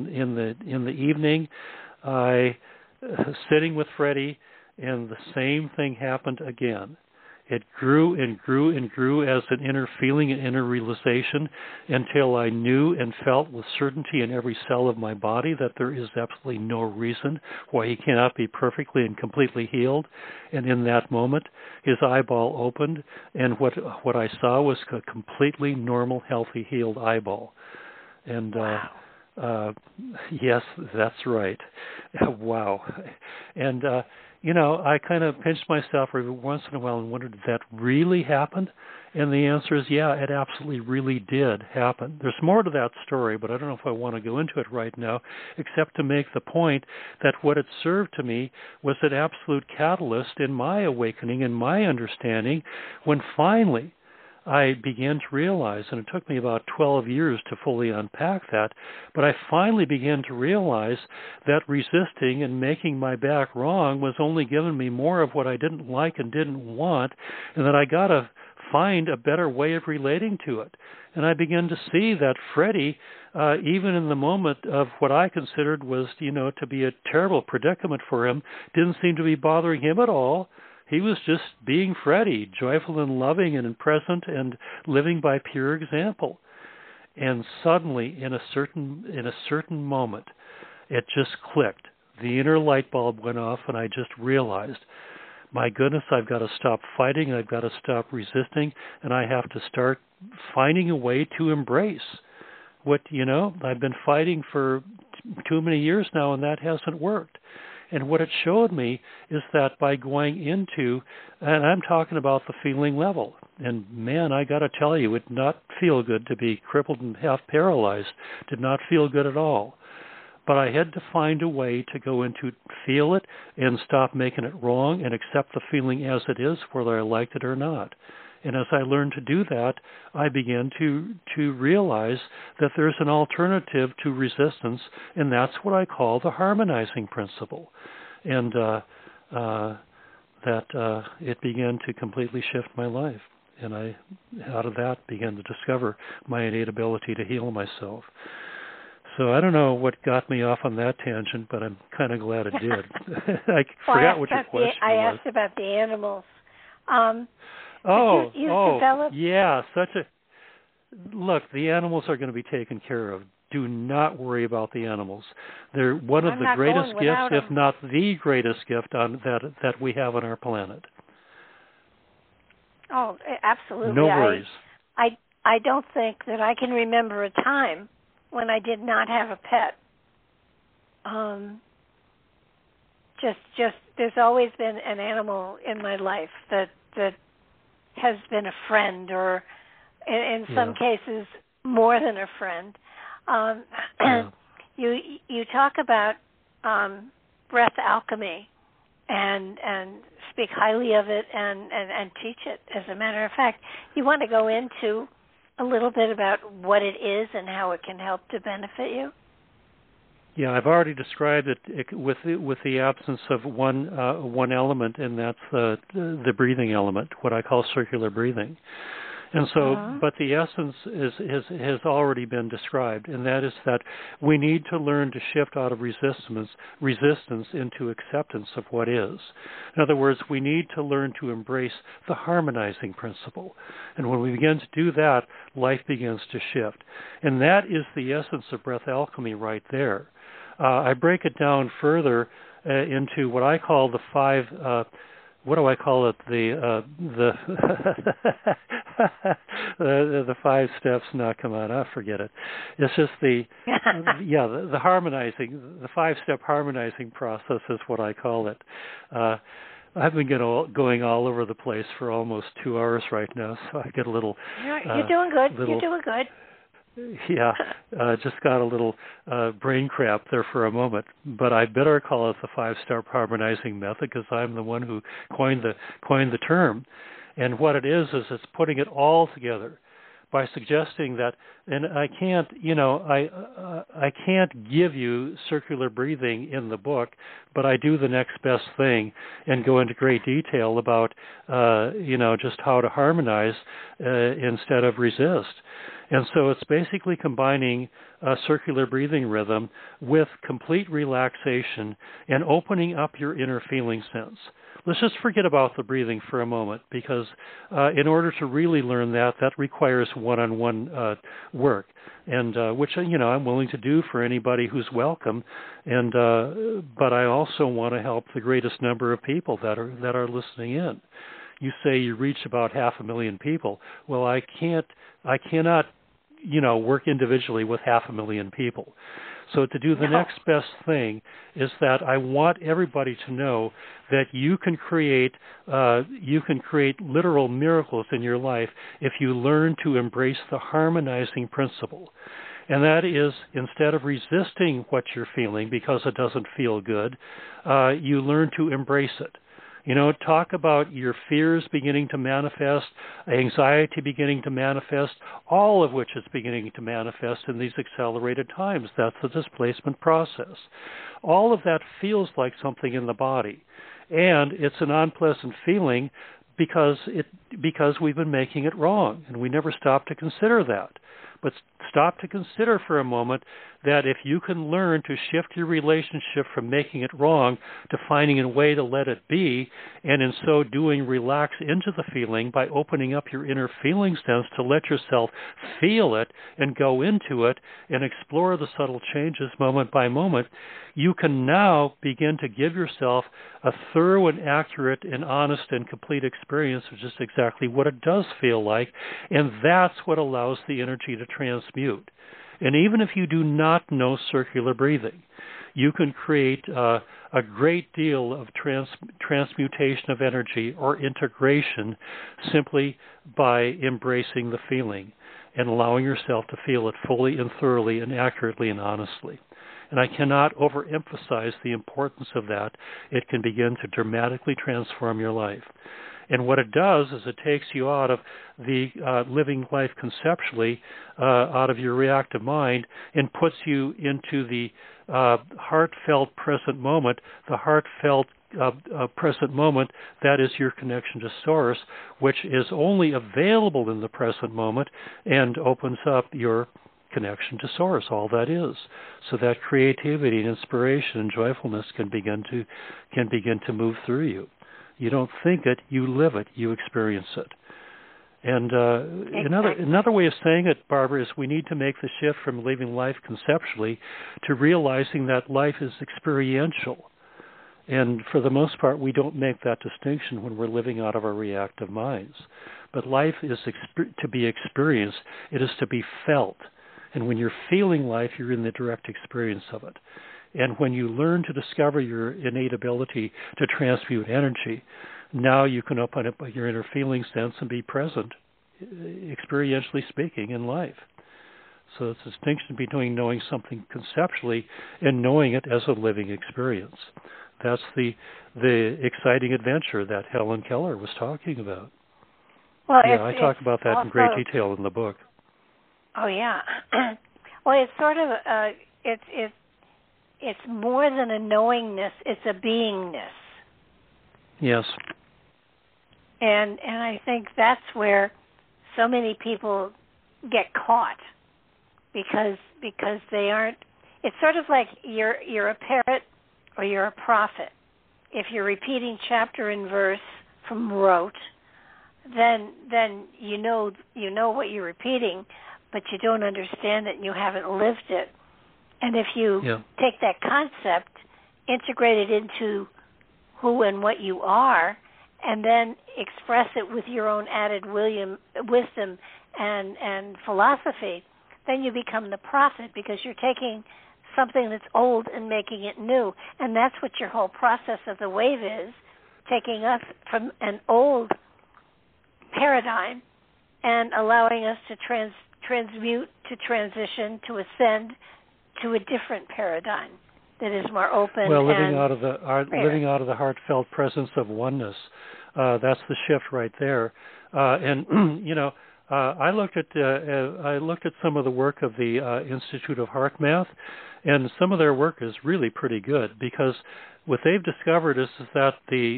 the evening, I sitting with Freddie, and the same thing happened again. It grew and grew and grew as an inner feeling and inner realization until I knew and felt with certainty in every cell of my body that there is absolutely no reason why he cannot be perfectly and completely healed. And in that moment, his eyeball opened, and what I saw was a completely normal, healthy, healed eyeball. And wow. Yes, that's right. Wow. And I kind of pinched myself every once in a while and wondered, did that really happen? And the answer is, yeah, it absolutely really did happen. There's more to that story, but I don't know if I want to go into it right now, except to make the point that what it served to me was an absolute catalyst in my awakening and my understanding when finally I began to realize, and it took me about 12 years to fully unpack that, but I finally began to realize that resisting and making my back wrong was only giving me more of what I didn't like and didn't want, and that I got to find a better way of relating to it. And I began to see that Freddie, even in the moment of what I considered was, to be a terrible predicament for him, didn't seem to be bothering him at all. He was just being Freddie, joyful and loving and present and living by pure example. And suddenly, in a certain moment, it just clicked. The inner light bulb went off, and I just realized, my goodness, I've got to stop fighting, I've got to stop resisting, and I have to start finding a way to embrace what, I've been fighting for too many years now, and that hasn't worked. And what it showed me is that by going into, and I'm talking about the feeling level, and man, I got to tell you, it did not feel good to be crippled and half paralyzed. Did not feel good at all. But I had to find a way to go into feel it and stop making it wrong and accept the feeling as it is, whether I liked it or not. And as I learned to do that, I began to realize that there's an alternative to resistance, and that's what I call the harmonizing principle. And it began to completely shift my life. And I, out of that, began to discover my innate ability to heal myself. So I don't know what got me off on that tangent, but I'm kind of glad it did. I forgot what your question was. I asked about the animals. Look, the animals are going to be taken care of. Do not worry about the animals. They're one of the greatest gifts, if not the greatest gift that we have on our planet. Oh, absolutely. No worries. I don't think that I can remember a time when I did not have a pet. Just there's always been an animal in my life that has been a friend, or in some cases more than a friend. You talk about breath alchemy and speak highly of it and teach it. As a matter of fact, you want to go into a little bit about what it is and how it can help to benefit you? Yeah, I've already described it with the absence of one element, and that's the breathing element, what I call circular breathing. And so, but the essence has already been described, and that is that we need to learn to shift out of resistance into acceptance of what is. In other words, we need to learn to embrace the harmonizing principle. And when we begin to do that, life begins to shift. And that is the essence of breath alchemy right there. I break it down further into what I call the five. What do I call it? The 5 steps. No, come on, forget it. It's just the harmonizing, the 5-step harmonizing process is what I call it. I've been going all over the place for almost 2 hours right now, so I get a little. You're doing good. You're doing good. Yeah, just got a little brain crap there for a moment. But I better call it the 5-step harmonizing method because I'm the one who coined the term. And what it is it's putting it all together by suggesting that, and I can't give you circular breathing in the book, but I do the next best thing and go into great detail about, just how to harmonize instead of resist. And so it's basically combining a circular breathing rhythm with complete relaxation and opening up your inner feeling sense. Let's just forget about the breathing for a moment, because in order to really learn that requires one-on-one work, and which I'm willing to do for anybody who's welcome. And but I also want to help the greatest number of people that are listening in. You say you reach about 500,000 people. Well, I cannot work individually with 500,000 people. So to do the next best thing is that I want everybody to know that you can create literal miracles in your life if you learn to embrace the harmonizing principle. And that is, instead of resisting what you're feeling because it doesn't feel good, you learn to embrace it. Talk about your fears beginning to manifest, anxiety beginning to manifest, all of which is beginning to manifest in these accelerated times. That's the displacement process. All of that feels like something in the body, and it's an unpleasant feeling because we've been making it wrong, and we never stop to consider that. But stop to consider for a moment that if you can learn to shift your relationship from making it wrong to finding a way to let it be, and in so doing relax into the feeling by opening up your inner feeling sense to let yourself feel it and go into it and explore the subtle changes moment by moment, you can now begin to give yourself a thorough and accurate and honest and complete experience of just exactly what it does feel like, and that's what allows the energy to transmute. And even if you do not know circular breathing, you can create a great deal of transmutation of energy or integration simply by embracing the feeling and allowing yourself to feel it fully and thoroughly and accurately and honestly. And I cannot overemphasize the importance of that. It can begin to dramatically transform your life. And what it does is it takes you out of the living life conceptually, out of your reactive mind, and puts you into the heartfelt present moment, the heartfelt present moment that is your connection to Source, which is only available in the present moment and opens up your connection to Source, all that is, so that creativity and inspiration and joyfulness can begin to move through you. You don't think it, you live it, you experience it. And another way of saying it, Barbara, is we need to make the shift from living life conceptually to realizing that life is experiential. And for the most part, we don't make that distinction when we're living out of our reactive minds. But life is to be experienced. It is to be felt. And when you're feeling life, you're in the direct experience of it. And when you learn to discover your innate ability to transmute energy, now you can open up your inner feeling sense and be present, experientially speaking, in life. So it's a distinction between knowing something conceptually and knowing it as a living experience. That's the exciting adventure that Helen Keller was talking about. Well, yeah, I talk about that in great detail in the book. Oh yeah. Well, it's sort of it's more than a knowingness; it's a beingness. Yes. And I think that's where so many people get caught because they aren't. It's sort of like you're a parrot or you're a prophet. If you're repeating chapter and verse from rote, then you know what you're repeating, but you don't understand it and you haven't lived it. And if you take that concept, integrate it into who and what you are, and then express it with your own added wisdom and philosophy, then you become the prophet, because you're taking something that's old and making it new. And that's what your whole process of the wave is, taking us from an old paradigm and allowing us to transmute, to transition, to ascend to a different paradigm that is more open. Well, living out of the heartfelt presence of oneness, that's the shift right there. And you know, I looked at some of the work of the Institute of HeartMath, and some of their work is really pretty good, because what they've discovered is that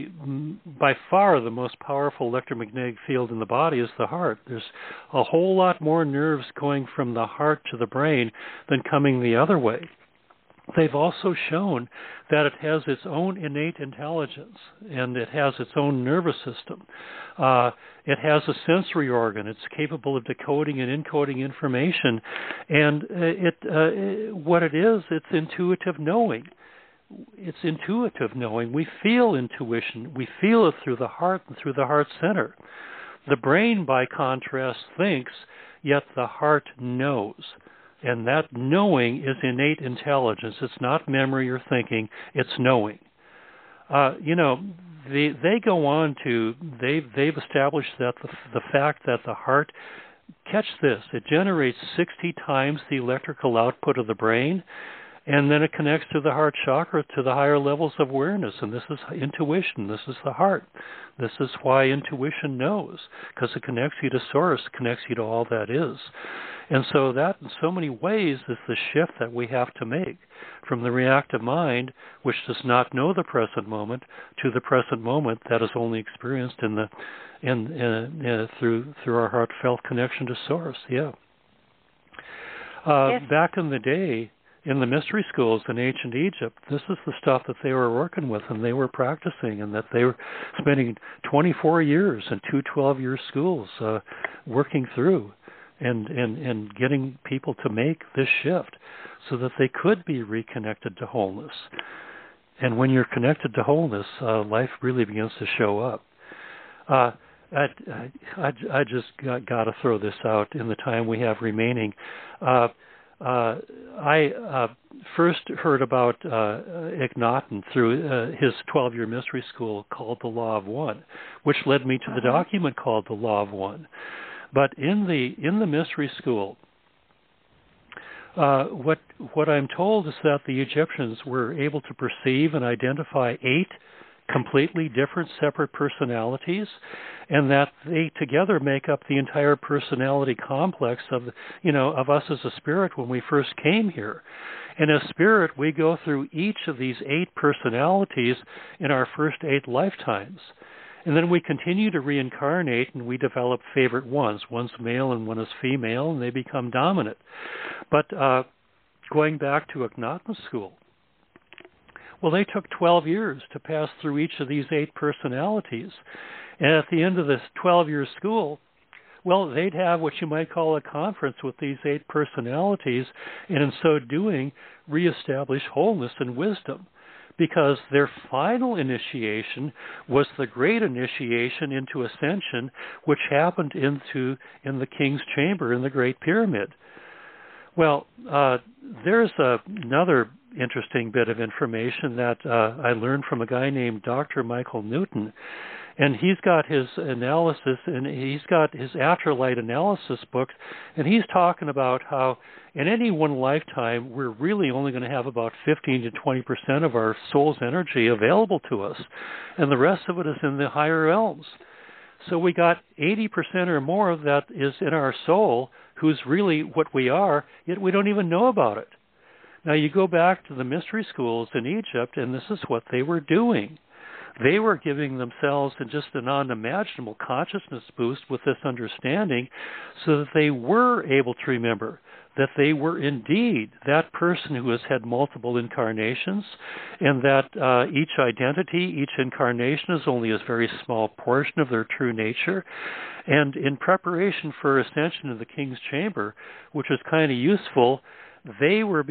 by far the most powerful electromagnetic field in the body is the heart. There's a whole lot more nerves going from the heart to the brain than coming the other way. They've also shown that it has its own innate intelligence, and it has its own nervous system. It has a sensory organ. It's capable of decoding and encoding information. And what it is, it's intuitive knowing. It's intuitive knowing. We feel intuition. We feel it through the heart and through the heart center. The brain, by contrast, thinks, yet the heart knows. And that knowing is innate intelligence. It's not memory or thinking. It's knowing. You know, they go on to, they've established that the fact that the heart, catch this, it generates 60 times the electrical output of the brain, and then it connects to the heart chakra, to the higher levels of awareness. And this is intuition. This is the heart. This is why intuition knows, because it connects you to source, connects you to all that is. And so that, in so many ways, is the shift that we have to make from the reactive mind, which does not know the present moment, to the present moment that is only experienced through our heartfelt connection to source. Yeah. Yes. Back in the day, in the mystery schools in ancient Egypt, this is the stuff that they were working with and they were practicing, and that they were spending 24 years in 2 12-year schools working through and getting people to make this shift so that they could be reconnected to wholeness. And when you're connected to wholeness, life really begins to show up. I just got to throw this out in the time we have remaining. I first heard about Akhenaten through his 12-year mystery school called The Law of One, which led me to the document called The Law of One. But in the mystery school, what I'm told is that the Egyptians were able to perceive and identify 8 completely different separate personalities, and that they together make up the entire personality complex of us as a spirit when we first came here. And as spirit, we go through each of these 8 personalities in our first 8 lifetimes. And then we continue to reincarnate, and we develop favorite ones. One's male and one is female, and they become dominant. But going back to Akhenaten's school, well, they took 12 years to pass through each of these 8 personalities. And at the end of this 12-year school, well, they'd have what you might call a conference with these 8 personalities, and in so doing, reestablish wholeness and wisdom. Because their final initiation was the great initiation into ascension, which happened in the king's chamber in the Great Pyramid. Well, there's another interesting bit of information that I learned from a guy named Dr. Michael Newton. And he's got his analysis, and he's got his afterlife analysis book, and he's talking about how in any one lifetime, we're really only going to have about 15 to 20% of our soul's energy available to us, and the rest of it is in the higher realms. So we got 80% or more of that is in our soul, who's really what we are, yet we don't even know about it. Now you go back to the mystery schools in Egypt, and this is what they were doing. They were giving themselves just an unimaginable consciousness boost with this understanding so that they were able to remember that they were indeed that person who has had multiple incarnations, and that each identity, each incarnation is only a very small portion of their true nature. And in preparation for ascension to the King's Chamber, which was kind of useful, they were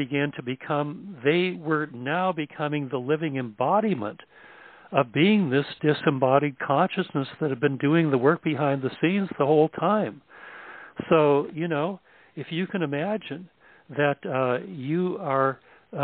now becoming the living embodiment of being this disembodied consciousness that had been doing the work behind the scenes the whole time. So, if you can imagine that you are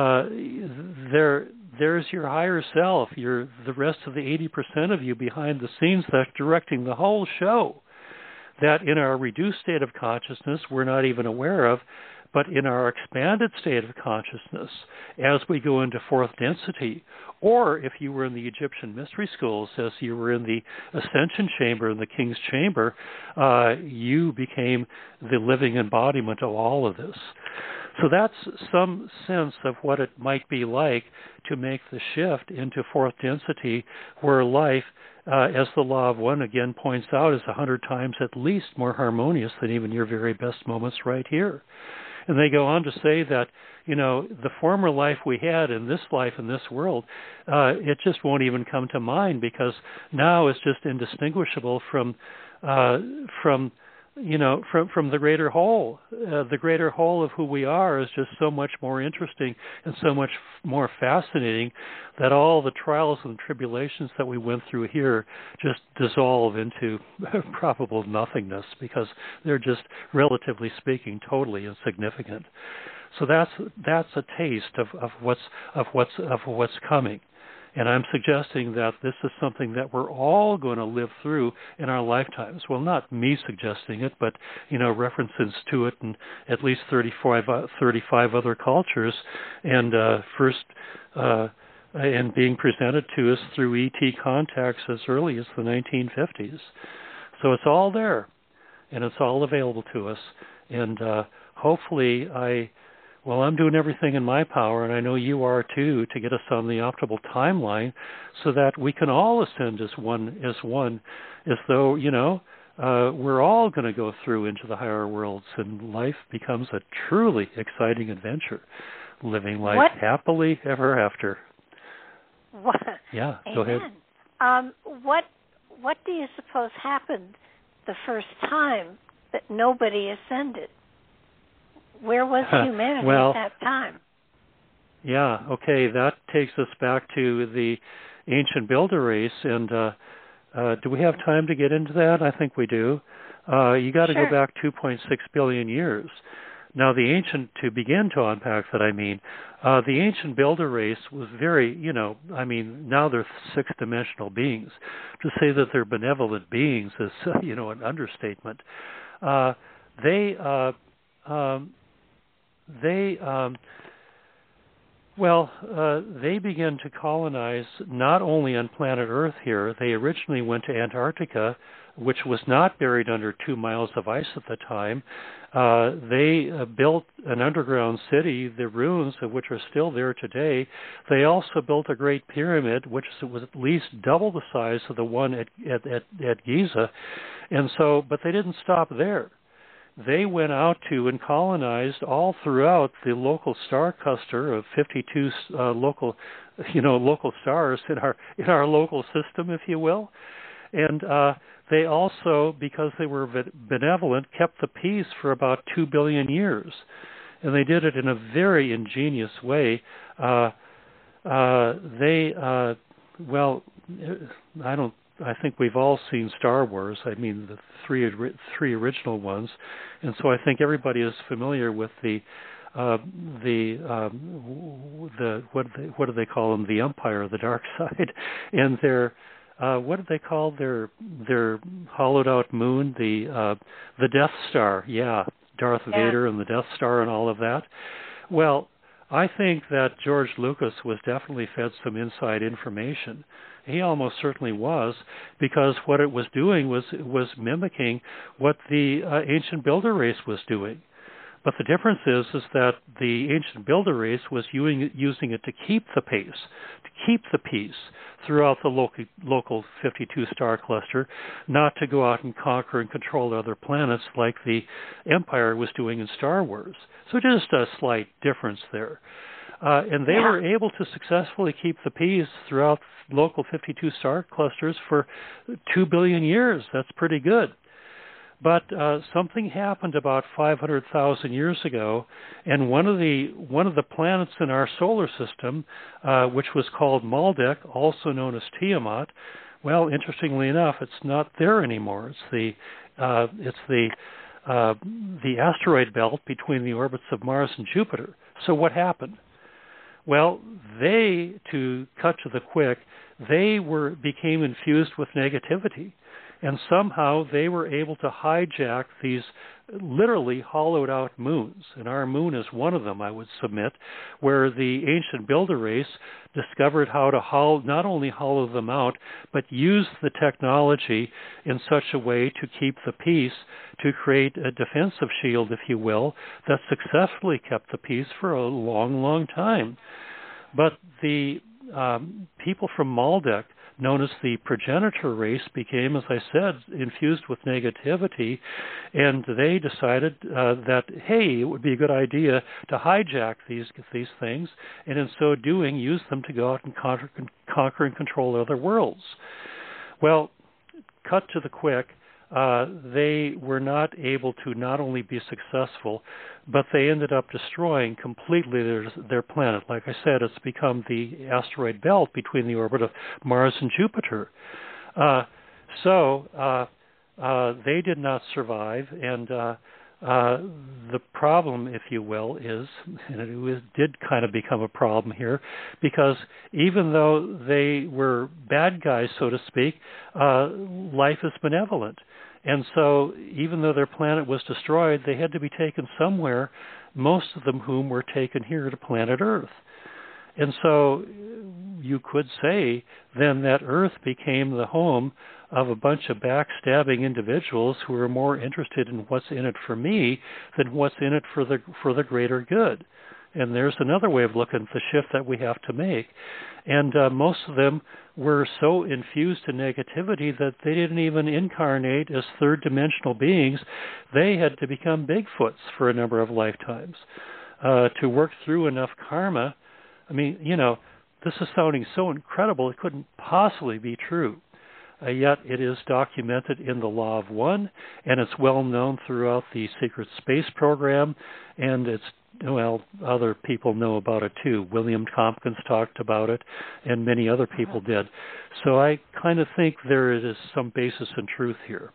there's your higher self, you're the rest of the 80% of you behind the scenes that's directing the whole show, that in our reduced state of consciousness we're not even aware of, but in our expanded state of consciousness, as we go into fourth density, or if you were in the Egyptian mystery schools, as you were in the ascension chamber, in the King's Chamber, you became the living embodiment of all of this. So that's some sense of what it might be like to make the shift into fourth density, where life, as the law of one again points out, is 100 times at least more harmonious than even your very best moments right here. And they go on to say that, the former life we had in this life, in this world, it just won't even come to mind, because now it's just indistinguishable from the greater whole. The greater whole of who we are is just so much more interesting and so much more fascinating that all the trials and tribulations that we went through here just dissolve into probable nothingness, because they're just, relatively speaking, totally insignificant. So that's a taste of what's coming. And I'm suggesting that this is something that we're all going to live through in our lifetimes. Well, not me suggesting it, but, references to it in at least 35 other cultures, and and being presented to us through ET contacts as early as the 1950s. So it's all there, and it's all available to us. And hopefully I'm doing everything in my power, and I know you are too, to get us on the optimal timeline so that we can all ascend as one, as though, we're all going to go through into the higher worlds, and life becomes a truly exciting adventure, living life happily ever after. What? Yeah, Amen. Go ahead. What do you suppose happened the first time that nobody ascended? Where was humanity at that time? Yeah, okay, that takes us back to the ancient builder race, and do we have time to get into that? I think we do. You got to go back 2.6 billion years. Now, to begin to unpack that, the ancient builder race was very, now they're six-dimensional beings. To say that they're benevolent beings is, an understatement. They began to colonize not only on planet Earth here. They originally went to Antarctica, which was not buried under 2 miles of ice at the time. They built an underground city, the ruins of which are still there today. They also built a great pyramid, which was at least double the size of the one at Giza. And so, but they didn't stop there. They went out to and colonized all throughout the local star cluster of 52 local stars in our local system, if you will. And they also, because they were benevolent, kept the peace for about 2 billion years. And they did it in a very ingenious way. I think we've all seen Star Wars. The three original ones, and so I think everybody is familiar with the what do they call them? The Empire, the dark side, and what did they call their hollowed out moon? The Death Star. Yeah, Darth Vader and the Death Star and all of that. Well, I think that George Lucas was definitely fed some inside information. He almost certainly was, because what it was doing was mimicking what the ancient builder race was doing. But the difference is that the ancient builder race was using it to keep the peace throughout the local 52-star cluster, not to go out and conquer and control other planets like the Empire was doing in Star Wars. So just a slight difference there. And they were able to successfully keep the peace throughout local 52-star clusters for 2 billion years. That's pretty good. But something happened about 500,000 years ago, and one of the planets in our solar system, which was called Maldek, also known as Tiamat, well, interestingly enough, it's not there anymore. It's the asteroid belt between the orbits of Mars and Jupiter. So what happened? Well, to cut to the quick, they became infused with negativity. And somehow they were able to hijack these literally hollowed out moons. And our moon is one of them, I would submit, where the ancient builder race discovered how to not only hollow them out, but use the technology in such a way to keep the peace, to create a defensive shield, if you will, that successfully kept the peace for a long, long time. But the people from Maldek, known as the progenitor race, became, as I said, infused with negativity, and they decided that, hey, it would be a good idea to hijack these things, and in so doing, use them to go out and conquer and control other worlds. Well, cut to the quick, they were not able to not only be successful, but they ended up destroying completely their planet. Like I said, it's become the asteroid belt between the orbit of Mars and Jupiter. So they did not survive, and the problem, if you will, is, and it did kind of become a problem here, because even though they were bad guys, so to speak, life is benevolent. And so even though their planet was destroyed, they had to be taken somewhere, most of them whom were taken here to planet Earth. And so you could say then that Earth became the home of a bunch of backstabbing individuals who are more interested in what's in it for me than what's in it for the greater good. And there's another way of looking at the shift that we have to make. And most of them were so infused in negativity that they didn't even incarnate as third-dimensional beings. They had to become Bigfoots for a number of lifetimes to work through enough karma. I mean, this is sounding so incredible, it couldn't possibly be true. Yet it is documented in the Law of One, and it's well known throughout the secret space program, and other people know about it too. William Tompkins talked about it, and many other people did. So I kind of think there is some basis in truth here.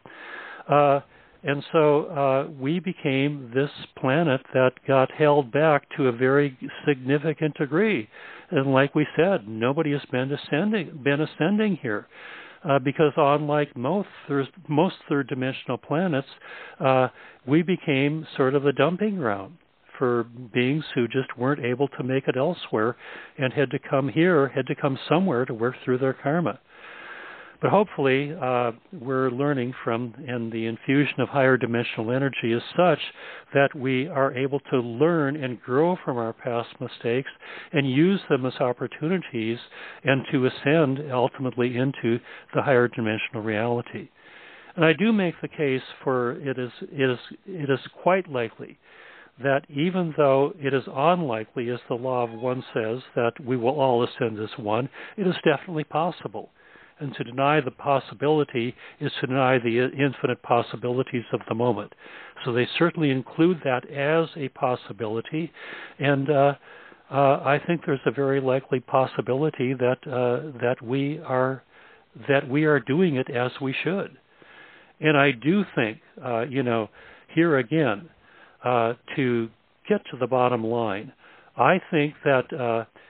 And so we became this planet that got held back to a very significant degree. And like we said, nobody has been ascending here. Because unlike most third-dimensional planets, we became sort of a dumping ground for beings who just weren't able to make it elsewhere and had to come somewhere to work through their karma. But hopefully, we're learning from, and the infusion of higher dimensional energy is such that we are able to learn and grow from our past mistakes and use them as opportunities and to ascend ultimately into the higher dimensional reality. And I do make the case for it is quite likely that even though it is unlikely, as the Law of One says, that we will all ascend as one, it is definitely possible. And to deny the possibility is to deny the infinite possibilities of the moment. So they certainly include that as a possibility, and I think there's a very likely possibility that we are doing it as we should. And I do think, here again, to get to the bottom line, I think that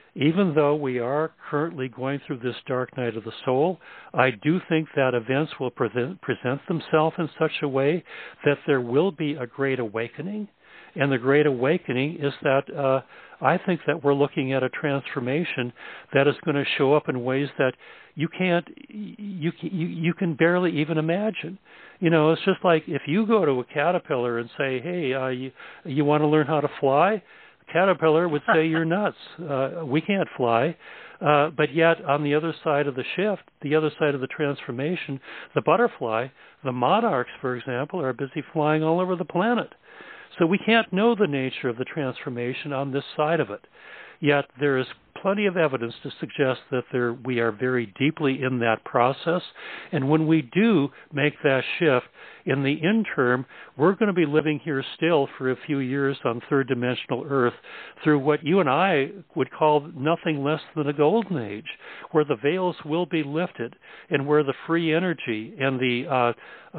even though we are currently going through this dark night of the soul, I do think that events will present themselves in such a way that there will be a great awakening. And the great awakening is that I think that we're looking at a transformation that is going to show up in ways that you can barely even imagine. It's just like if you go to a caterpillar and say, hey, you want to learn how to fly? The caterpillar would say, you're nuts. We can't fly. But yet on the other side of the shift, the other side of the transformation, the butterfly, the monarchs, for example, are busy flying all over the planet. So we can't know the nature of the transformation on this side of it. Yet there is plenty of evidence to suggest that we are very deeply in that process. And when we do make that shift, in the interim, we're going to be living here still for a few years on third-dimensional Earth through what you and I would call nothing less than a golden age, where the veils will be lifted and where the free energy and the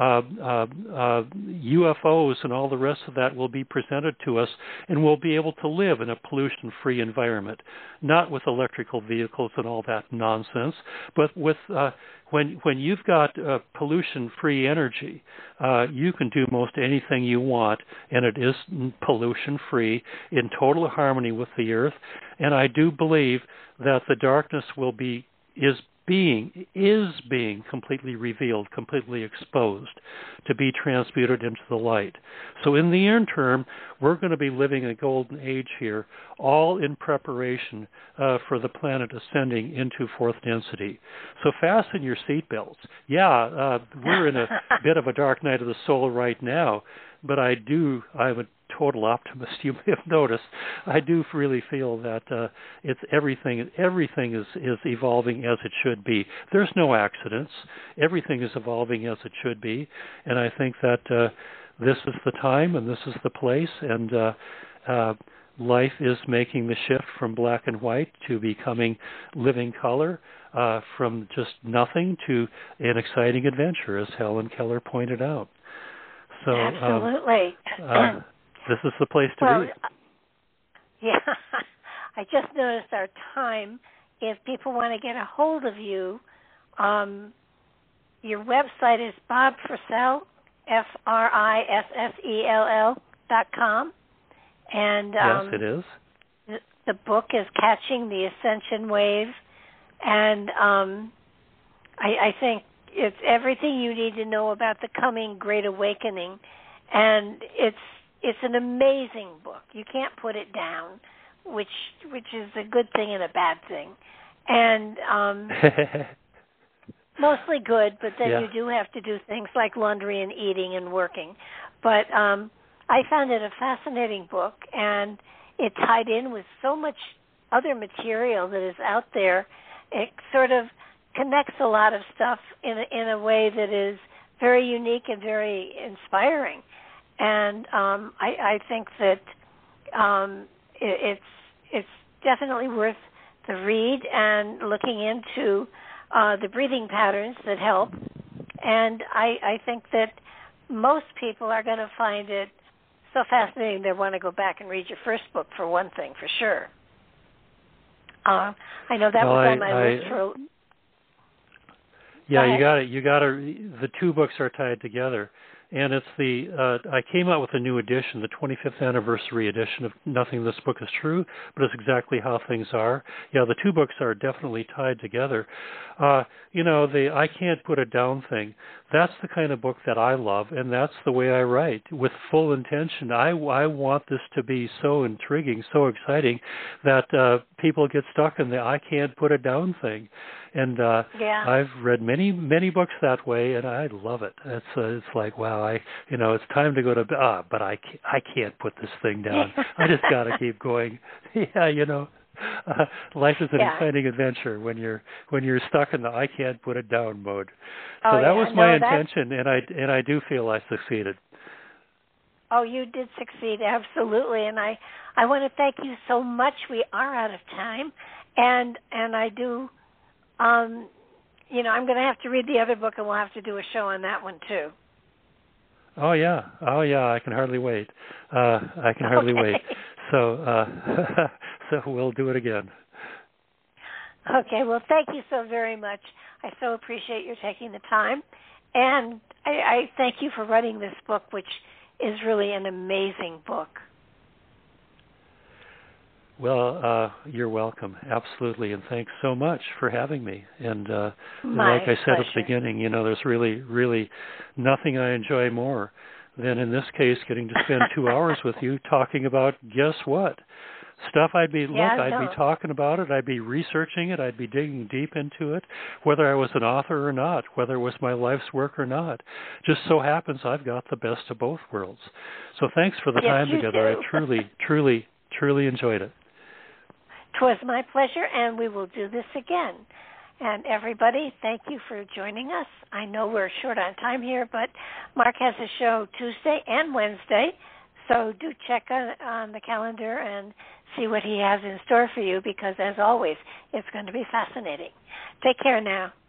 UFOs and all the rest of that will be presented to us, and we'll be able to live in a pollution-free environment, not with electrical vehicles and all that nonsense, but with when you've got pollution-free energy, you can do most anything you want, and it is pollution-free, in total harmony with the Earth. And I do believe that the darkness is being completely revealed, completely exposed, to be transmuted into the light. So in the interim, we're going to be living a golden age here, all in preparation for the planet ascending into fourth density. So fasten your seatbelts. Yeah, we're in a bit of a dark night of the soul right now, but I'm a total optimist. You may have noticed. I do really feel that it's everything is evolving as it should be. There's no accidents. Everything is evolving as it should be, and I think that this is the time and this is the place, and life is making the shift from black and white to becoming living color, from just nothing to an exciting adventure, as Helen Keller pointed out. So absolutely. This is the place to be. Yeah. I just noticed our time. If people want to get a hold of you, your website is Bob Frissell, FRISSELL.com. And yes, it is. The book is Catching the Ascension Wave. And I think it's everything you need to know about the coming Great Awakening. And it's an amazing book. You can't put it down, which is a good thing and a bad thing. And mostly good, but then you do have to do things like laundry and eating and working. But I found it a fascinating book, and it tied in with so much other material that is out there. It sort of connects a lot of stuff in a way that is very unique and very inspiring. And I think that it's definitely worth the read and looking into the breathing patterns that help. And I think that most people are going to find it so fascinating they want to go back and read your first book, for one thing, for sure. I know that was on my list for... Yeah, you got to. The two books are tied together. And it's I came out with a new edition, the 25th anniversary edition of Nothing This Book Is True, but it's exactly how things are. Yeah, the two books are definitely tied together. The I Can't Put It Down thing, that's the kind of book that I love, and that's the way I write, with full intention. I want this to be so intriguing, so exciting, that people get stuck in the I Can't Put It Down thing. And I've read many books that way, and I love it. It's like, wow, it's time to go to bed. But I can't put this thing down. I just got to keep going. Life is an exciting adventure when you're stuck in the I can't put it down mode. So that was my intention, and I do feel I succeeded. Oh, you did succeed, absolutely. And I want to thank you so much. We are out of time, and I do. I'm going to have to read the other book, and we'll have to do a show on that one too. Oh yeah, I can hardly wait. I can hardly wait. So we'll do it again. Okay, well, thank you so very much. I so appreciate your taking the time. And I thank you for writing this book, which is really an amazing book. Well, you're welcome. Absolutely. And thanks so much for having me. And My like I said pleasure. at the beginning, there's really nothing I enjoy more than, in this case, getting to spend 2 hours with you talking about, guess what? Stuff I'd be talking about it, I'd be researching it, I'd be digging deep into it, whether I was an author or not, whether it was my life's work or not. Just so happens I've got the best of both worlds. So thanks for the time together. I truly enjoyed it. 'Twas my pleasure, and we will do this again. And everybody, thank you for joining us. I know we're short on time here, but Mark has a show Tuesday and Wednesday, so do check on the calendar and see what he has in store for you, because, as always, it's going to be fascinating. Take care now.